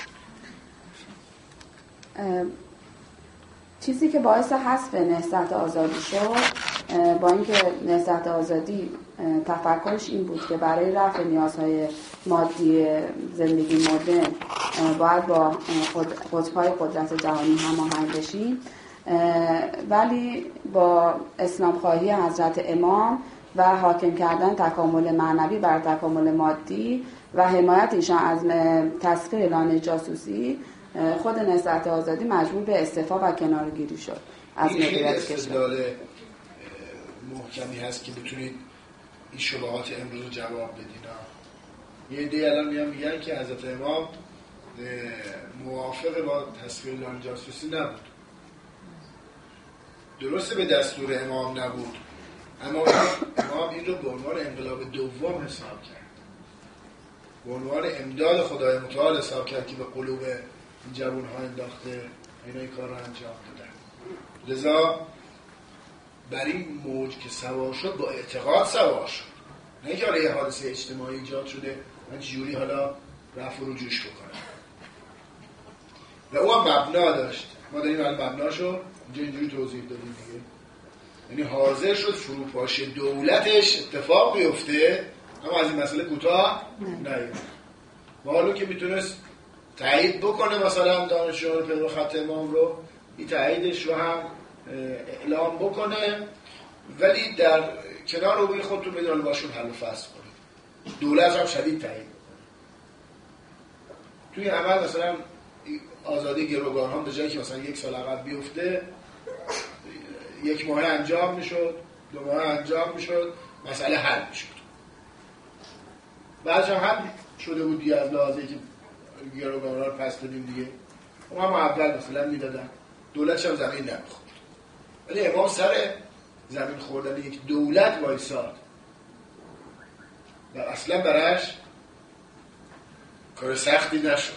بعد چیزی که باعث حذف نهضت آزادی شد، با اینکه نهضت آزادی تفکرش این بود که برای رفع نیازهای مادی زندگی مدرن باید با قطب‌های قدرت جهانی هماهنگ بشیم، ولی با اسلام خواهی حضرت امام و حاکم کردن تکامل معنوی بر تکامل مادی و حمایت ایشان از تسخیر لانه جاسوسی، خود نهضت آزادی مجبور به استعفا و کناره‌گیری شد از مدیریت کشور. استدلال محکمی هست که بتونید این شبهات امروز رو جواب بدین. یه عده الان میگن که حضرت امام موافق با تسخیر لانه جاسوسی نبود. درسته به دستور امام نبود، اما امام این رو به عنوان انقلاب دوم حساب کرد، به عنوان امداد خدای متعال حساب کرد که به قلوب این جوان‌ها انداخته اینا این کار رو انجام دادن. لذا بر این موج که سوار شد با اعتقاد سوار شد، نه که حالا یه حادثه اجتماعی ایجاد شده من چجوری حالا رفع و رجوعش بکنم. و او هم مبنا داشت. ما داریم الان مبناشو اینجوری توضیح دادیم دیگه. یعنی حاضر شد فروپاشی دولتش اتفاق بیفته اما از این مسئله کوتاه نیامد. و حالا که میتونست تایید بکنه مثلا دانشجویان پیرو خط امام رو، این تاییدش رو هم اعلام بکنه، ولی در کنار رو خودتون بدون باشون حل و فصل کنید. دولت هم شدید تایید بکنه. توی عمل مثلا آزادی گروگان هم به جایی که مثلا 1 سال عقب بیفته یک ماه انجام میشد، 2 ماه انجام میشد، مسئله حل میشد. بعدش هم حل شده بود دیگه، از لحاظی که گروگان‌ها رو پس دادیم دیگه. هم اول مثلا میدادن، دولتش هم زمین نمیخورد، ولی امام سر زمین خوردن یک دولت وایساد و اصلا براش کار سختی نشد.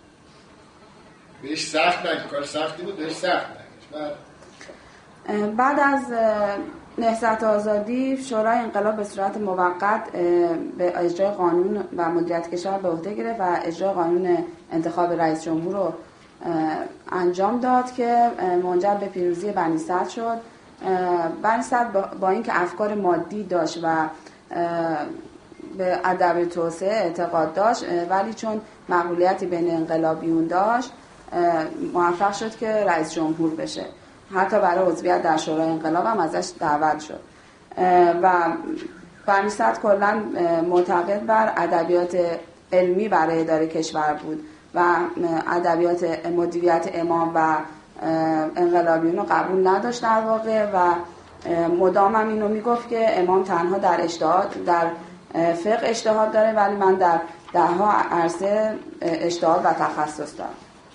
بهش سخت نگید، کار سختی بود بهش سخت نگید. بعد از نهضت آزادی شورای انقلاب به صورت موقت به اجرای قانون و مدیریت کشور به عهده گرفت و اجرای قانون انتخاب رئیس جمهور رو انجام داد که منجر به پیروزی بنی صدر شد. بنی صدر با اینکه افکار مادی داشت و به ادبیات توسعه اعتقاد داشت، ولی چون مقبولیتی بین انقلابیون داشت موفق شد که رئیس جمهور بشه. حتی برای عضویت در شورای انقلاب هم ازش دعوت شد و بنی صدر کلاً معتقد بر ادبیات علمی برای اداره کشور بود و ادبیات مدیریت امام و انقلابیون رو قبول نداشت در واقع و مدام هم اینو میگفت که امام تنها در فقه اجتهاد داره، ولی من در دهها عرصه اجتهاد و تخصص دارم.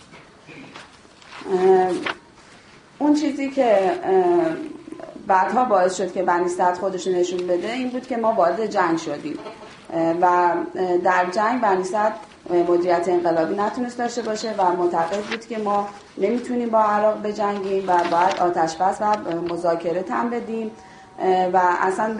اون چیزی که بعدها باعث شد که بنی صدر خودش نشون بده این بود که ما وارد جنگ شدیم و در جنگ بنی صدر مدیریت انقلابی نتونست داشته باشه و معتقد بود که ما نمیتونیم با عراق بجنگیم و باید آتش‌بس و مذاکره تم بدیم و اصلا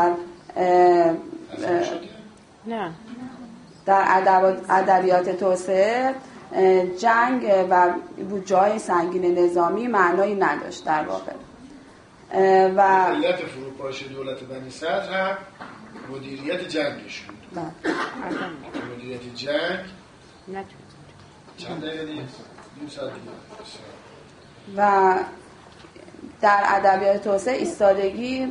در ادبیات توسعه جنگ و بودجه‌های سنگین نظامی معنایی نداشت در واقع. و علت فروپاشی دولت بنی صدر هم مدیریت جنگش بود. مدیریت جنگ چند دقیقه دیگه؟ 2 ساعت دیگه. و در ادبیات توسعه ایستادگی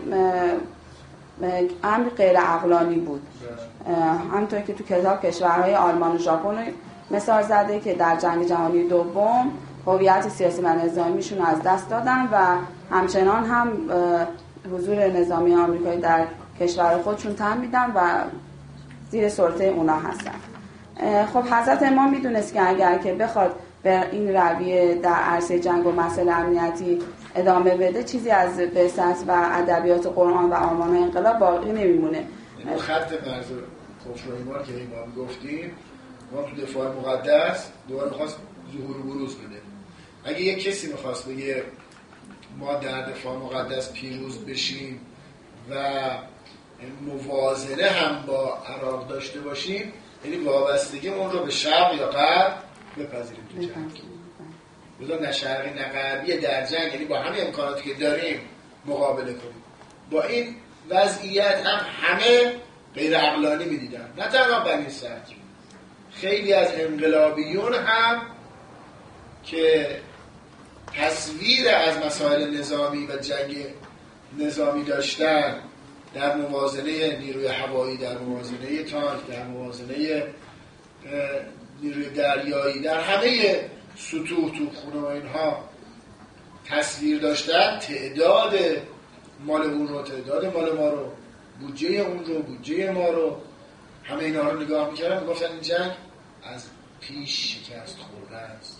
امر غیر عقلانی بود. همونطور که تو کتاب کشورهای آلمان و ژاپن مثال زده که در جنگ جهانی دوم هویت سیاسی و نظامیشون از دست دادن و همچنان هم حضور نظامی آمریکایی در کشور خودشون تن میدن و زیر سلطه اونا هستن. خب حضرت امام میدونست که اگر که بخواد به این رویه در عرصه جنگ و مسائل امنیتی ادامه بده چیزی از بعثت و ادبیات قرآن و آرمان انقلاب باقی نمیمونه. خط مرز کفر و ایمان که امام گفتیم، ما تو دفاع مقدس دوباره می‌خواست ظهور و بروز بده. اگه یک کسی می‌خواست بگه ما در دفاع مقدس پیروز بشیم و موازنه هم با عراق داشته باشیم، یعنی وابستگیمون رو به شرق یا غرب بپذیریم تو جنگ. بذار نه شرقی نه غربی در جنگ، یعنی با همه امکاناتی که داریم مقابله کنیم. با این وضعیت هم همه غیر عقلانی می‌دیدن، نه تنها بنی صدر، خیلی از انقلابیون هم که تصویر از مسائل نظامی و جنگ نظامی داشتن در موازنه نیروی هوایی، در موازنه تانک، در موازنه نیروی دریایی، در همه سطوح تو خونه و اینها تصویر داشتن، تعداد مال اون رو، تعداد مال ما رو، بودجه اون رو، بودجه ما رو، همه اینا رو نگاه میکردن، میگفتن این جنگ از پیش شکست خورده است.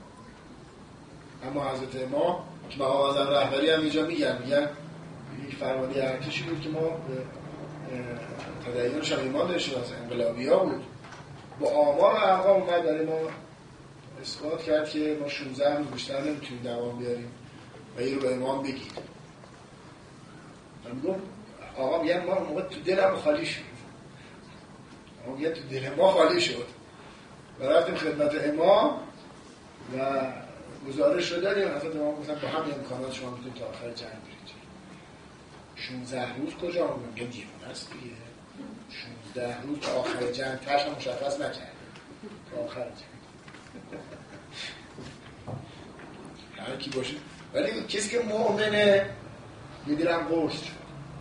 اما حضرت امام که مقام اعظم رهبری هم اینجا میگن یک فرمانده ارتشی بود که ما به تدینش هم ایمان داشتیم، از انقلابی ها بود، با آمار و ارقام اومد برای ما اثبات کرد که ما 16 روز بیشتر نمیتونیم دوام بیاریم و این رو به امام بگید. من میگم آقا میگن ما موقع تو دلم خالی شد، آقا میگن تو دل ما خالی شد و رفتیم خدمت امام و گزارش رو داریم. حضرت امام گفتن با همین امکانات شما میتونید تا آخر جنگ برید. 16 روز کجا هم میگن دیوونه است دیگه. 16 روز تا آخر جنگ تاش هم مشخص نکرد، تا آخر جنگ هر کی باشه، ولی کسی که مؤمنه میدیرم قرص شد.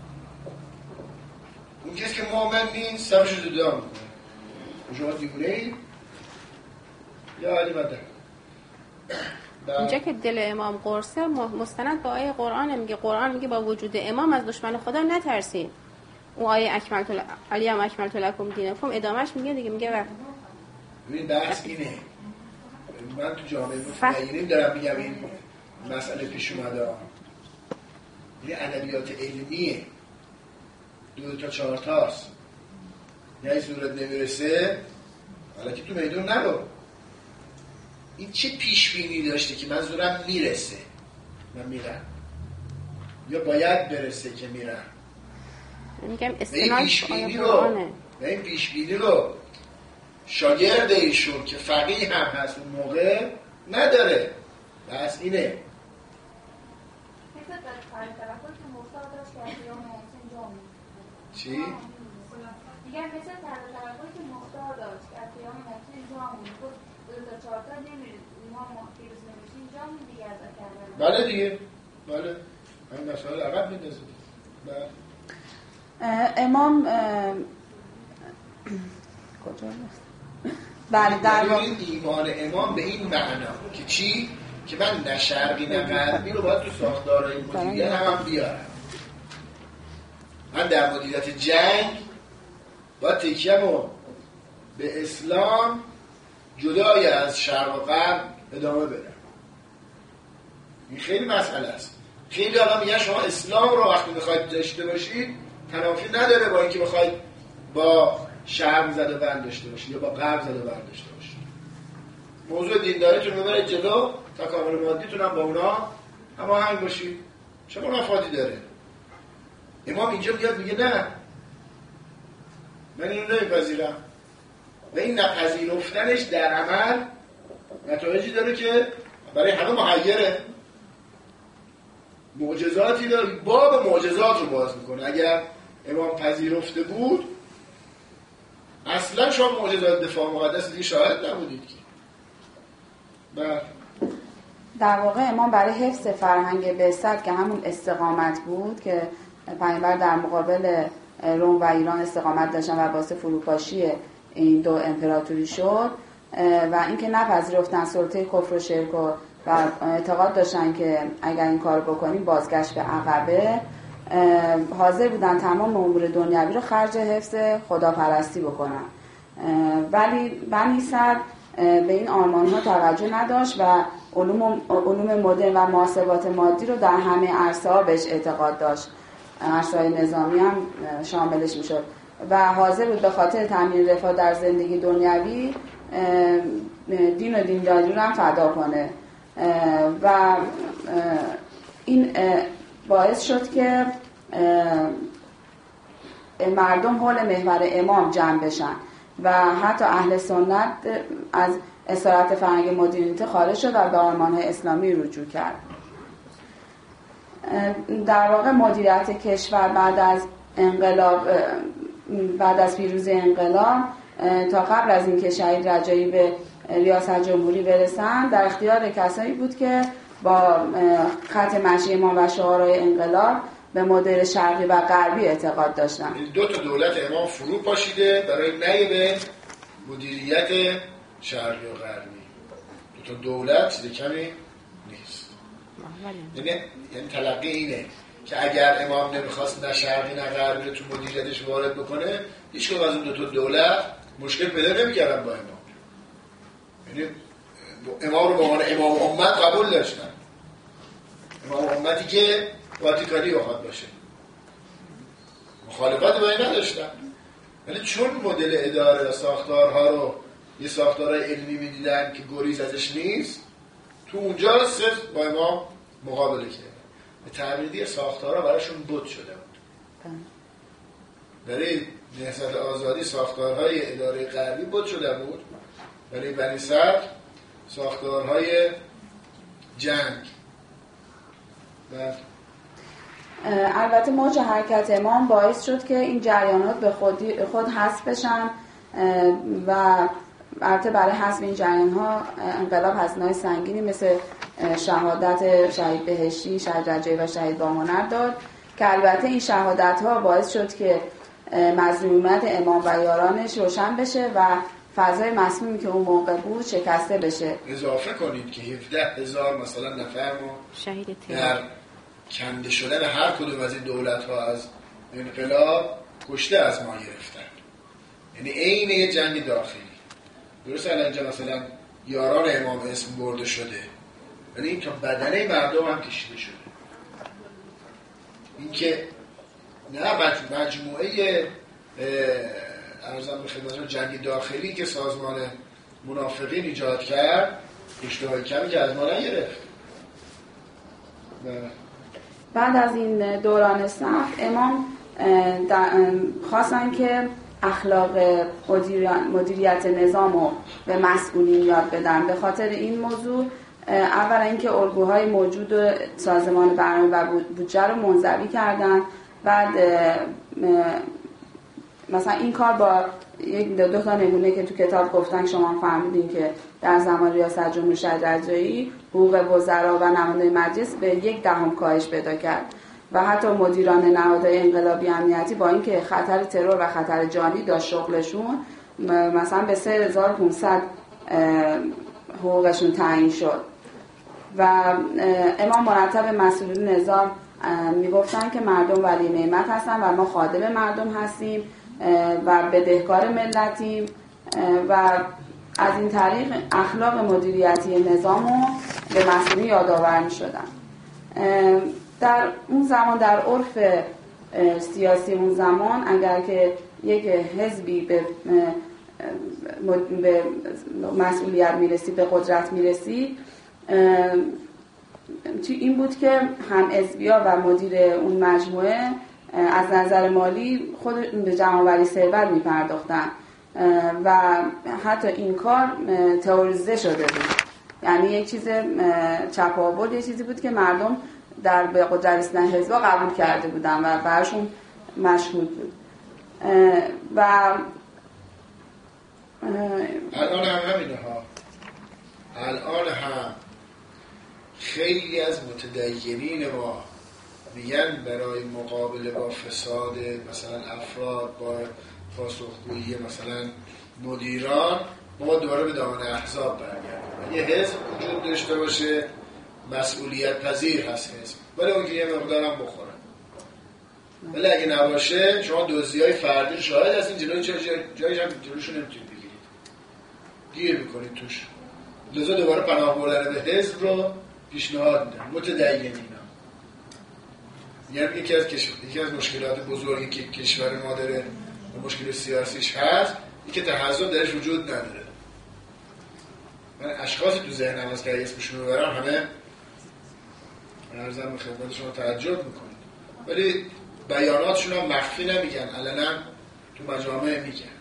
اون کسی که مؤمن نیست سرش رو جدا میکنه. شما دیوونه ای یا علی مدن. اینجا که دل امام قرصه مستند به آیه قرآن میگه، قرآن میگه با وجود امام از دشمن خدا نترسید. اون آیه الیوم اکملت لکم دینکم ادامهش میگه دیگه، میگه ببین بحث اینه، من تو جامعه متدینین دارم میگم این مسئله پیش اومده، این ادبیات علمیه، 2 تا 4 تاست، یعنی صورت نمیرسه حالا که تو میدون نرو. این چه پیش بینی داشته که من زورم میرسه من میرم یا باید برسه که میرم؟ میگم این پیش بینی رو شاگرد ایشون که فقیه هم هست اون موقع نداره. بس اینه چی؟ دیگه مثل تلقی که مختار داشت که از قیام محسن جامون خود 2 تا 4 تا نمیرید ما پیروز نمیشین جامون دیگه ازا کردن. بله دیگه، بله همین مسئله عقب میندازه. امام کجا هست؟ بله در واقع ایمان امام به این معنا که چی؟ که من نه شرقی نه غربی رو باید تو ساختارهای مدیریت هم بیارم. من در مدیریت جنگ باید تکیه‌مو به اسلام جدای از شرق و غرب ادامه بدم. این خیلی مسئله است. خیلی الان میگن شما اسلام رو وقتی میخواید داشته باشید تنافی نداره با اینکه بخواید با شرق زد و بند داشته باشید یا با غرب زد و بند داشته باشید. موضوع دینداریتون رو ببرید جلو، تکامل مادیتون هم با اونا هماهنگ باشید. چه منافاتی داره؟ امام اینجا میگه نه، من اینو نمیپذیرم و این نپذیرفتنش در عمل نتایجی داره که برای همه محیره. معجزاتی داره، باب معجزات رو باز میکنه. اگر امام پذیرفته بود اصلا شما معجزات دفاع مقدس دیگه شاهد نبودید که. در واقع امام برای حفظ فرهنگ بعثت که همون استقامت بود که پیامبر در مقابل روم و ایران استقامت داشتن و باعث فروپاشی این 2 امپراتوری شد و اینکه نپذیرفتن سلطه کفر و شرک و اعتقاد داشتن که اگر این کار بکنیم بازگشت به عقبه، حاضر بودن تمام امور دنیوی رو خرج حفظ خداپرستی بکنن. ولی بنی صدر به این آرمان‌ها توجه نداشت و علوم مدرن و محاسبات مادی رو در همه عرصه‌ها بهش اعتقاد داشت. عرصه‌های نظامی هم شاملش میشد و حاضر بود به خاطر تامین رفاه در زندگی دنیوی دین و دینداری رو هم فدا کنه و این باعث شد که مردم حول محور امام جمع بشن و حتی اهل سنت از اسارت فرهنگ مدرنیته خارج شد و به آرمان‌های اسلامی رجوع کرد. در واقع مدیریت کشور بعد از پیروزی انقلاب تا قبل از اینکه شهید رجایی به ریاست جمهوری برسن در اختیار کسایی بود که با خط مشی امام و شعارهای انقلاب به مدل شرقی و غربی اعتقاد داشتن. 2 تا دولت امام فرو پاشیده برای نیه مدیریت شرقی و غربی. 2 تا دولت چیز کمی نیست. یعنی تلقی اینه که اگر امام نمیخواست نه شرقی نه غربی رو تو مدیریتش وارد بکنه، هیچ کدوم از اون 2 تا دولت مشکل پیدا نمی‌کردن با امام. یعنی امام رو به عنوان امام امت قبول داشتن. امام امتی که واتیکانی بخواد باشه. مخالفت با این نداشتن. ولی چون مدل اداره و ساختارها رو یه ساختارهای علمی می‌دیدن که گریز ازش نیست، تو اونجا صرف با امام مقابله کردن. به تعبیر دیگه ساختارها براشون بت شده بود. برای نهضت آزادی ساختارهای اداره غربی بت شده بود، برای بنی صدر ساختارهای جنگ. البته موج حرکت امام باعث شد که این جریانات به خود حذف بشن و البته برای حذف این جریان‌ها انقلاب هزینه‌های سنگینی مثل شهادت شهید بهشتی، شهید رجایی و شهید باهنر داد که البته این شهادت‌ها باعث شد که مظلومیت امام و یارانش روشن بشه و فضای مسمومی که اون موقع بود شکسته بشه. اضافه کنید که 17,000 مثلا نفر ما شهید در کنده شدن هر کدوم از این دولت‌ها از انقلاب کشته از ما گرفتن. یعنی عین یه جنگ داخلی. درسته الان اینجا مثلا یاران امام اسم برده شده، ولی این تا بدنه مردم هم کشیده شده. این که نه مجموعه ارزم به خدمتتون جنگ داخلی که سازمان منافقین ایجاد کرد اشتهای کمی که از ما نگرفت. بعد از این دوران سخت امام خواستن که اخلاق مدیریت نظام رو به مسئولین یاد بدن. به خاطر این موضوع اولا اینکه الگوهای موجود سازمان برنامه و بودجه رو منزوی کردن. بعد مثلا این کار با دو تا نمونه که تو کتاب گفتن شما فهمیدین که در زمان ریاست جمهوری شهید رجایی حقوق وزرا و نماینده مجلس به 1/10 کاهش پیدا کرد و حتی مدیران نهادهای انقلابی امنیتی با اینکه خطر ترور و خطر جانی داشت شغلشون مثلا به 3500 حقوقشون تعیین شد. و امام مرتب مسئولین نظام میگفتن که مردم ولی نعمت هستن و ما خادم مردم هستیم و بدهکار ملتیم و از این طریق اخلاق مدیریتی نظام رو به مسئولین یادآور می‌شدن. در اون زمان در عرف سیاسی اون زمان اگر که یک حزبی به مسئولیت میرسید، به قدرت میرسید، این بود که هم حزبی‌ها و مدیر اون مجموعه از نظر مالی خود به جمع‌آوری ثروت می‌پرداختن و حتی این کار تئوریزه شده بود. یعنی یک چیز چپاول، یک چیزی بود که مردم در به قدرت رسیدن حزب‌ها قبول کرده بودن و براشون مشهود بود. و الان هم همینه ها. الان هم خیلی از متدینین ما میگن برای مقابله با فساد مثلا افراد، با پاسخگویی مثلا مدیران، ما دوباره به دامن احزاب برگردیم. یه حزب وجود داشته باشه، مسئولیت پذیر هست حزب، ولی اون که یه مقدار هم بخوره. ولی اگه نباشه شما دزدی‌های فردی شاهد هستین، جایی هم جلوشو نمیتونید بگیرید، گیر میکنید توش. لذا دوباره پناه بردن به حزب رو پیشنهاد میدن متدینین. یعنی یکی از مشکلات بزرگی که کشور ما داره و مشکل سیاسیش هست، این که تحزب درش وجود نداره. من اشخاصی تو ذهنم هست که اسمشون رو ببرم همه ارزم به خدمت شما تعجب میکنید، ولی بیاناتشون هم مخفی نمیگن، علنا تو مجامع میگن.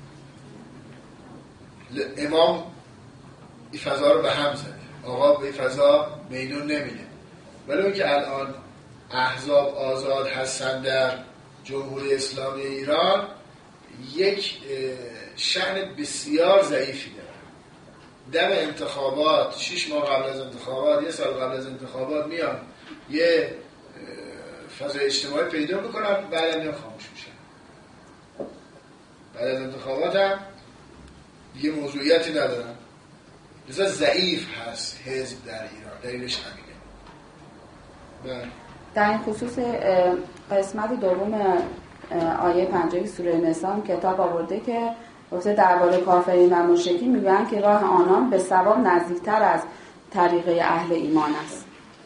امام این فضا رو به هم زده، آقا به این فضا میدون نمیده. ولی اون که الان احزاب آزاد هستن در جمهوری اسلامی ایران یک شأن بسیار ضعیفی دارن. دم انتخابات 6 ماه قبل از انتخابات، 1 سال قبل از انتخابات میان یه فضای اجتماعی پیدا میکنن، بعد هم خاموش میشن. بعد از انتخابات هم دیگه موضوعیتی ندارن. لذا ضعیف هست حزب در ایران، دلیلش همینه. در این خصوص قسمت دوم آیه 50 سوره نساء کتاب آورده که گفته درباره کافرین و مشرکین میگویند که راه آنان به ثواب نزدیکتر از طریقه اهل ایمان است.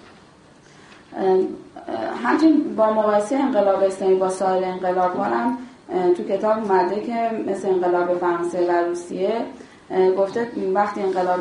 همچنین با مقایسه انقلاب اسلامی با سایر انقلاب‌ها هم تو کتاب اومده که مثل انقلاب فرانسه و روسیه گفته وقتی انقلاب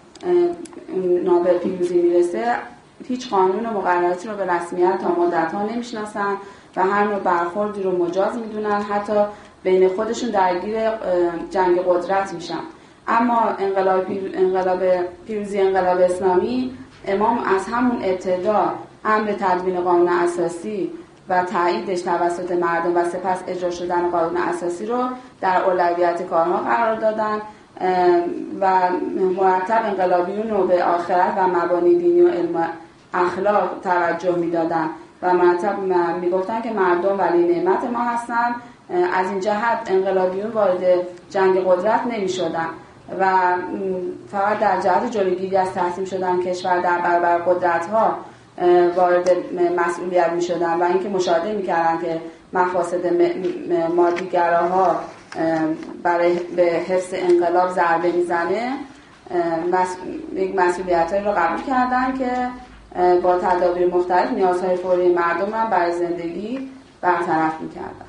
نابل پیروزی میرسه هیچ قانون و مقرراتی رو به رسمیت تا مدت‌ها نمیشناسن و هر نوع برخوردی رو مجاز میدونن، حتی بین خودشون درگیر جنگ قدرت میشن. اما انقلاب پیروزی انقلاب اسلامی، امام از همون ابتدا امر تدوین قانون اساسی و تاییدش توسط مردم و سپس اجرا شدن قانون اساسی رو در اولویت کارها قرار دادن و مرتب انقلابیون رو به آخرت و مبانی دینی و علم اخلاق توجه میدادن و مرتب میگفتن که مردم ولی نعمت ما هستن از این جهت انقلابیون وارد جنگ قدرت نمی شدن و فقط در جهت جلوگیری از تحطیم شدن کشور در برابر قدرت‌ها وارد مسئولیت می شدن و اینکه مشاهده می کردن که مفاسد مادیگراها برای به حفظ انقلاب ضربه می زنه، یک مسئولیت‌هایی رو قبول کردن که با تدابیر مختلف نیازهای فوری مردم رو برای زندگی برطرف می کردن.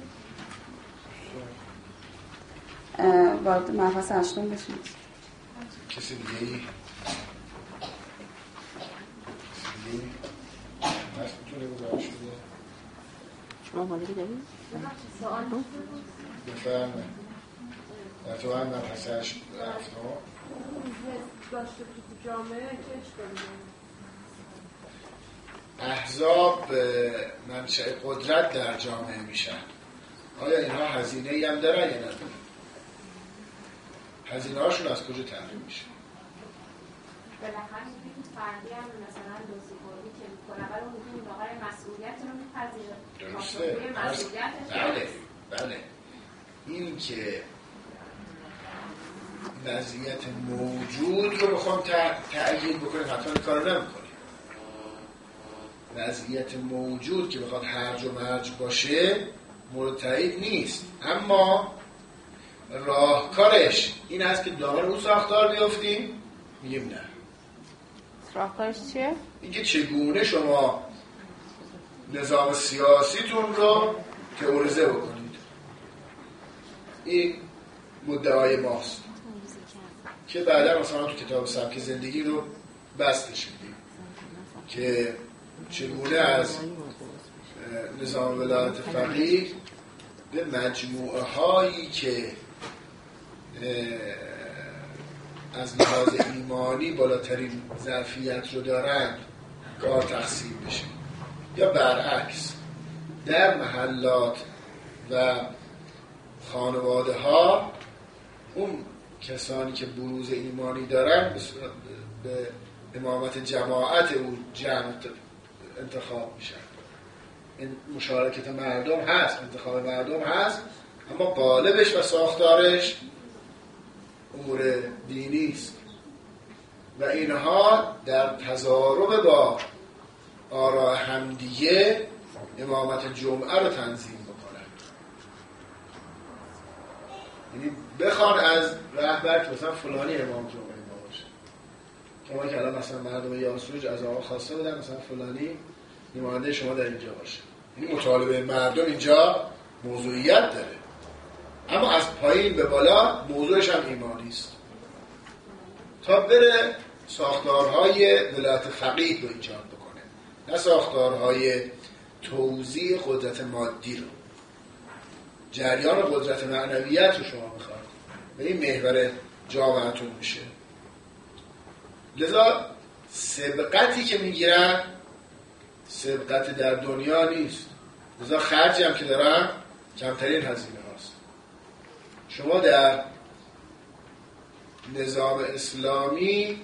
وارد مبحث 8 بشیم. کسی دیگه ای؟ شما بالگی دارید؟ بفرمه در تو هم مبحث 8 داشته تو جامعه که اشکالی احزاب منشأ قدرت در جامعه میشن. آیا اینها هزینه ای هم دارن یا ندارن؟ هزینه هاشون از کجا تأمین میشه؟ بالاخره میگیم فردی هم مثلا دوزی‌خوری که میکنه ولی اون واقعا مسئولیت رو میپذیره. درسته. بله. این که وضعیت موجود رو بخوام تأیید بکنیم حتما کار نمیکنیم. وضعیت موجود که بخواد هرج و مرج باشه مورد تایید نیست، اما راهکارش این است که دامن اون ساختار بیافتیم. میگیم نه. راهکارش چیه؟ اینکه چگونه شما نظام سیاسیتون رو تئوریزه بکنید. این مدعای ماست که بعدا مثلا تو کتاب سبک زندگی رو بستش میدیم که چگونه از نظام ولایت فقیه به مجموعه هایی که از لحاظ ایمانی بالاترین ظرفیت رو دارند کار تقسیم بشه، یا برعکس در محلات و خانواده ها اون کسانی که بروز ایمانی دارن به امامت جماعت اون جمع انتخاب میشن. این مشارکت مردم هست، انتخاب مردم هست، اما قالبش و ساختارش امور دینی است و اینها در تضارب با آراء همدیگه امامت جمعه رو تنظیم بکنن. یعنی بخوان از رهبر که مثلا فلانی امام جمعه ما باشه، شما که الان مثلا مردم یاسوج از آقا خواسته بودن مثلا فلانی نماینده شما در اینجا باشه، یعنی مطالبه مردم اینجا موضوعیت داره، اما از پایین به بالا موضوعش هم ایمانی است تا بره ساختارهای ولایت فقیه رو ایجاد بکنه، نه ساختارهای توزیع قدرت مادی رو. جریان قدرت معنویت رو شما میخواد و این محور جامعتون میشه. لذا سبقتی که میگیرن سبقت در دنیا نیست، لذا خرجی هم که دارن کمترین هزینه هاست. شما در نظام اسلامی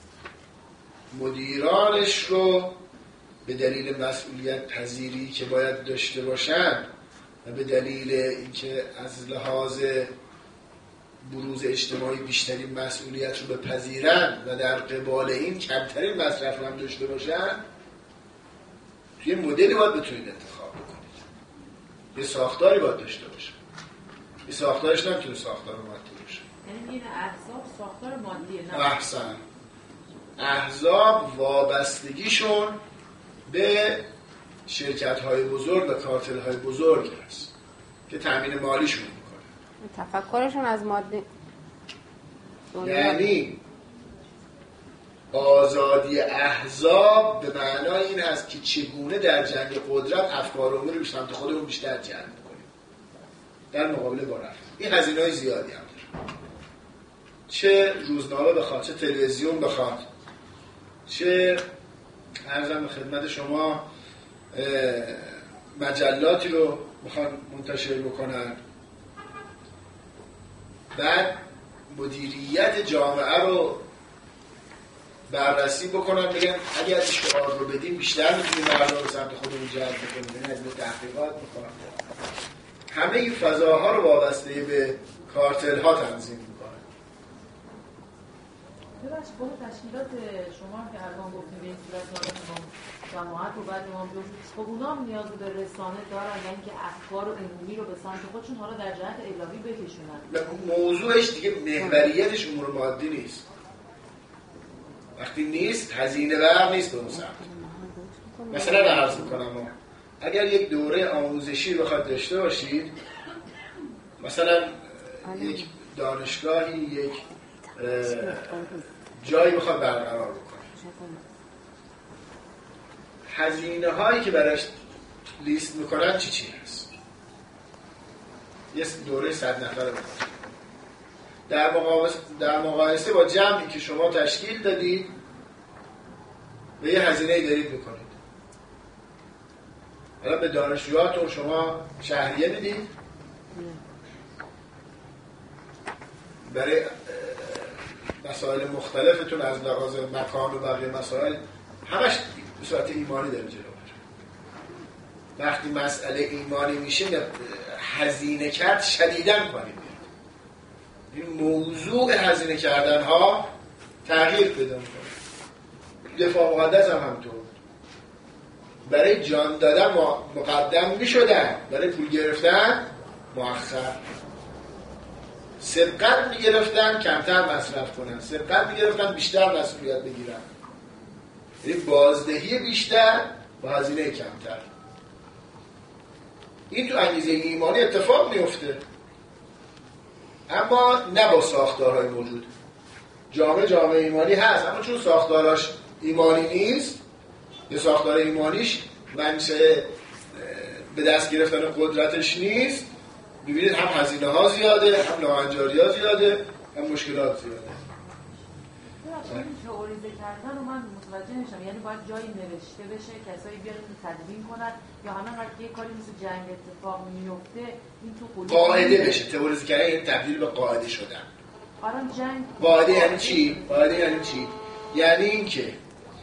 مدیرانش رو به دلیل مسئولیت پذیری که باید داشته باشن و به دلیل اینکه از لحاظ بروز اجتماعی بیشترین مسئولیت رو بپذیرن و در قبال این کمترین مصرف رو هم داشته باشن، توی مدلی باید بتونید انتخاب بکنید، یه ساختاری باید داشته باشه. این ساختارش نمیتونه ساختار مادی باشه. یعنی این احزاب ساختار مادیه نه؟ احسن. احزاب وابستگیشون به شرکت‌های بزرگ و کارتل‌های بزرگ هست که تامین مالیشون میکنه. تفکرشون از مادی، یعنی آزادی احزاب به معنای این هست که چگونه در جنگ قدرت افکار عمومی رو به سمت خودمون بیشتر جلب کنیم در مقابله با رفت. این هزینه‌های زیادی هم داره، چه روزنامه بخواد، چه تلویزیون بخواد، چه عرضم خدمت شما مجلاتی رو بخواد منتشر بکنن، بعد مدیریت جامعه رو بررسی بکنن، بگن اگر اشتغال رو بدیم بیشتر میتونیم مردم رو سمت خودمون جلب بکنیم، یعنی از تحقیقات بکنن. همه این فضاها رو وابسته به کارتل ها تنظیم میکنه. ببخشید خود تشکیلات شما که الان گفتیم به این صورت جماعت و بعد امام جمهوری، خب اونا هم نیاز به رسانه دارن، یعنی که افکار و عمومی رو به سمت خودشون حالا در جهت الهی بکشونن. موضوعش دیگه محوریتش امور مادی نیست. وقتی نیست هزینه ور نیست به اون سمت. مثلا عرض میکنم اگر یک دوره آموزشی بخواد داشته باشید، مثلا یک دانشگاهی، یک جایی بخواد برقرار بکنه، هزینه هایی که براش لیست میکنن چی هست؟ یه دوره 100 نفره بخواد در مقایسه با جمعی که شما تشکیل دادید به یه هزینه‌ای دارید میکنید. حالا به دانشجوهاتون شما شهریه میدید، برای مسائل مختلفتون از لحاظ مکان و بقیه مسائل همش به صورت ایمانی داره جلو میره. وقتی مسئله ایمانی میشه هزینه کرد شدیداً کنید. این موضوع هزینه کردن ها تغییر پیدا میکنه. دفاع مقدس هم همطور، برای جان دادن مقدم میشدن، برای پول گرفتن مؤخر. سبقت میگرفتن کمتر مصرف کنن، سبقت میگرفتن بیشتر مسئولیت بگیرن، یعنی بازدهی بیشتر با هزینه کمتر. این تو انگیزه ایمانی اتفاق میفته، اما نه با ساختارهای موجود. جامعه ایمانی هست، اما چون ساختاراش ایمانی نیست، یه ساختار ایمانیش منشأ به دست گرفتن قدرتش نیست، ببینید هم هزینه ها زیاده، هم ناهنجاری ها زیاده، هم مشکلات زیاده. این تئوریزه کردن رو من متوجه نشم، یعنی باید جایی نوشته بشه، کسایی بیان تدوین کنن، یا همه وقتی یه کاری مثل جنگ اتفاق میفته این تو قلوب قاعده بشه. تئوریزه کردن یعنی تبدیل به قاعده شدن. جنگ قاعده یعنی چی؟ قاعده یعنی چی؟ یعنی اینکه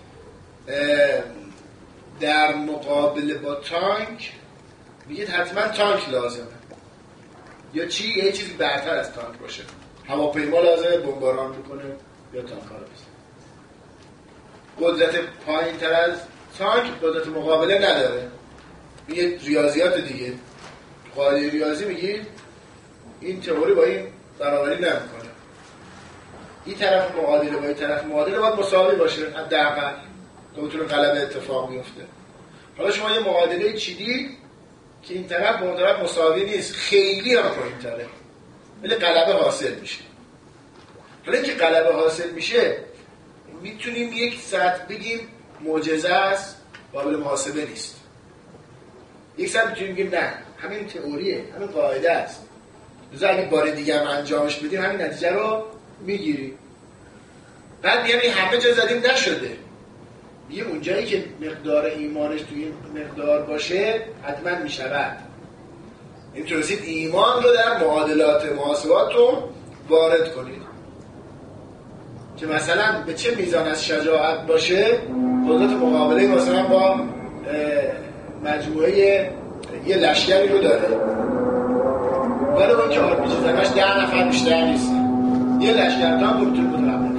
در مقابله با تانک میگید حتما تانک لازمه، یا چی؟ یه چیزی برتر از تانک باشه. هواپیما لازمه بمباران بکنه یا تانک ها رو بزنه. قدرت پایین تر از تانک قدرت مقابله نداره. این ریاضیات دیگه. قاعده ریاضی میگید این تئوری با این برابری نمیکنه. این طرف معادله با این طرف معادله باید مساوی باشه حداقل تا بتونه غلبه اتفاق بیفته. حالا شما یه معادله چیدید که این طرف با اون طرف مساوی نیست، خیلی هم پایین‌تره، ولی غلبه حاصل میشه. حالا اینکه غلبه حاصل میشه میتونیم یک سطح بگیم معجزه است، قابل محاسبه نیست. یک سطح میتونیم بگیم نه، همین تئوریه، همین قاعده است. لذا اگه بار دیگه هم انجامش بدیم همین نتیجه رو میگیریم. بعد میگم این همه جا زدیم نشده، میگیم اونجایی که مقدار ایمانش توی این مقدار باشه حتما میشود. این تونستید ایمان رو در معادلات محاسباتون وارد کنید که مثلا به چه میزان از شجاعت باشه قدرت مقابله مثلا با مجموعه یه لشکری رو داره، ولی اون که آرپیجی زنش 10 نفر بیشتر نیست، یه لشکر تا هم رو متقبل.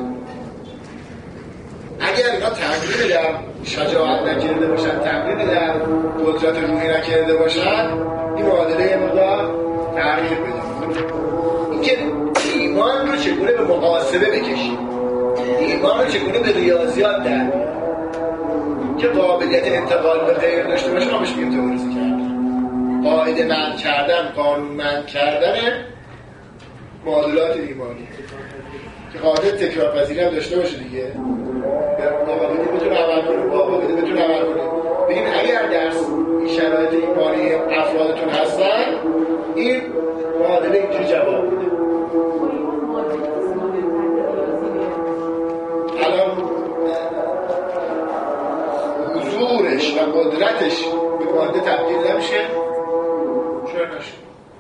اگر اینا تمرین در شجاعت نکرده باشن، تمرین در قدرت روحی نکرده باشن، این معادله یه مقدار تغییر پیدا می‌کنه. اینکه ایمان رو چگونه به محاسبه بکشیم، ایمان رو چگونه به ریاضیات در بیاریم که قابلیت انتقال به غیر داشته باشه، ما بهش میگیم تئوریزه کردن. قاعده مند کردن، قانون مند کردن معادلات ایمانی که قاعده تکرارپذیری هم داشته باشه دیگه. قاعده بتونه عمل کنه، قاعده بتونه عمل کنه. ببین اگر در این شرایط ایمانی افرادتون هستن، این معادله اینجوری جواب میده. الان حضورش و قدرتش به ماده تبدیل نمیشه؟ چرا نشه؟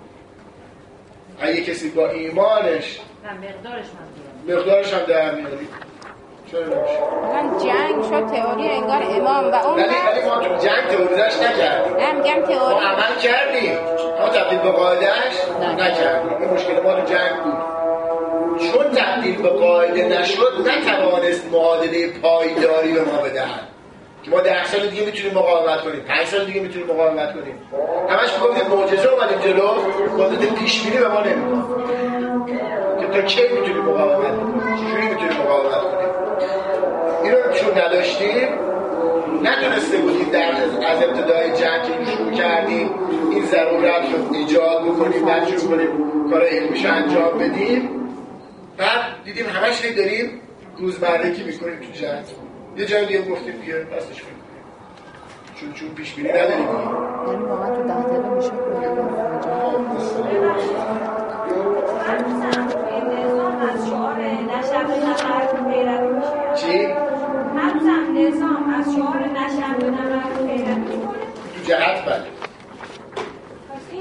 اگه کسی با ایمانش مقدارش هم در میاری، چرا نمیشه؟ الان جنگ شد تئوری انگار امام و اون ولی ما تو جنگ تئوریزش نکردیم. میگم تئوری ما عمل کردیم. ما تبدیل به قاعدهش نکردیم. این مشکل ما تو جنگ بود. چون تبدیل به قاعده نشد نتوانست معادله پایداری به ما بدهد که ما 10 سال دیگه میتونیم مقاومت کنیم، 5 سال دیگه میتونیم مقاومت کنیم. همش میگم معجزه اومدیم جلو، قدرت پیش‌بینی به ما نمیده که تا کی میتونیم مقاومت کنیم، چجوری میتونیم مقاومت کنیم. اینو چون نداشتیم نتونسته بودیم از ابتدای جنگ که شروع کردیم این ضرورت رو ایجاد بکنیم، بعد شروع کنیم کارهای علمیش انجام بدیم. بعد دیدیم همش داریم روزمرگی میکنیم تو جنگ. یه جایی دیگه گفتیم بیا بسش کنیم چون پیش بینی نداریم. یعنی واقعا تو 10 دقیقه میشه چی؟ همزم نظام از شعار نشر به نمر پیروی میکنه تو جهت بله.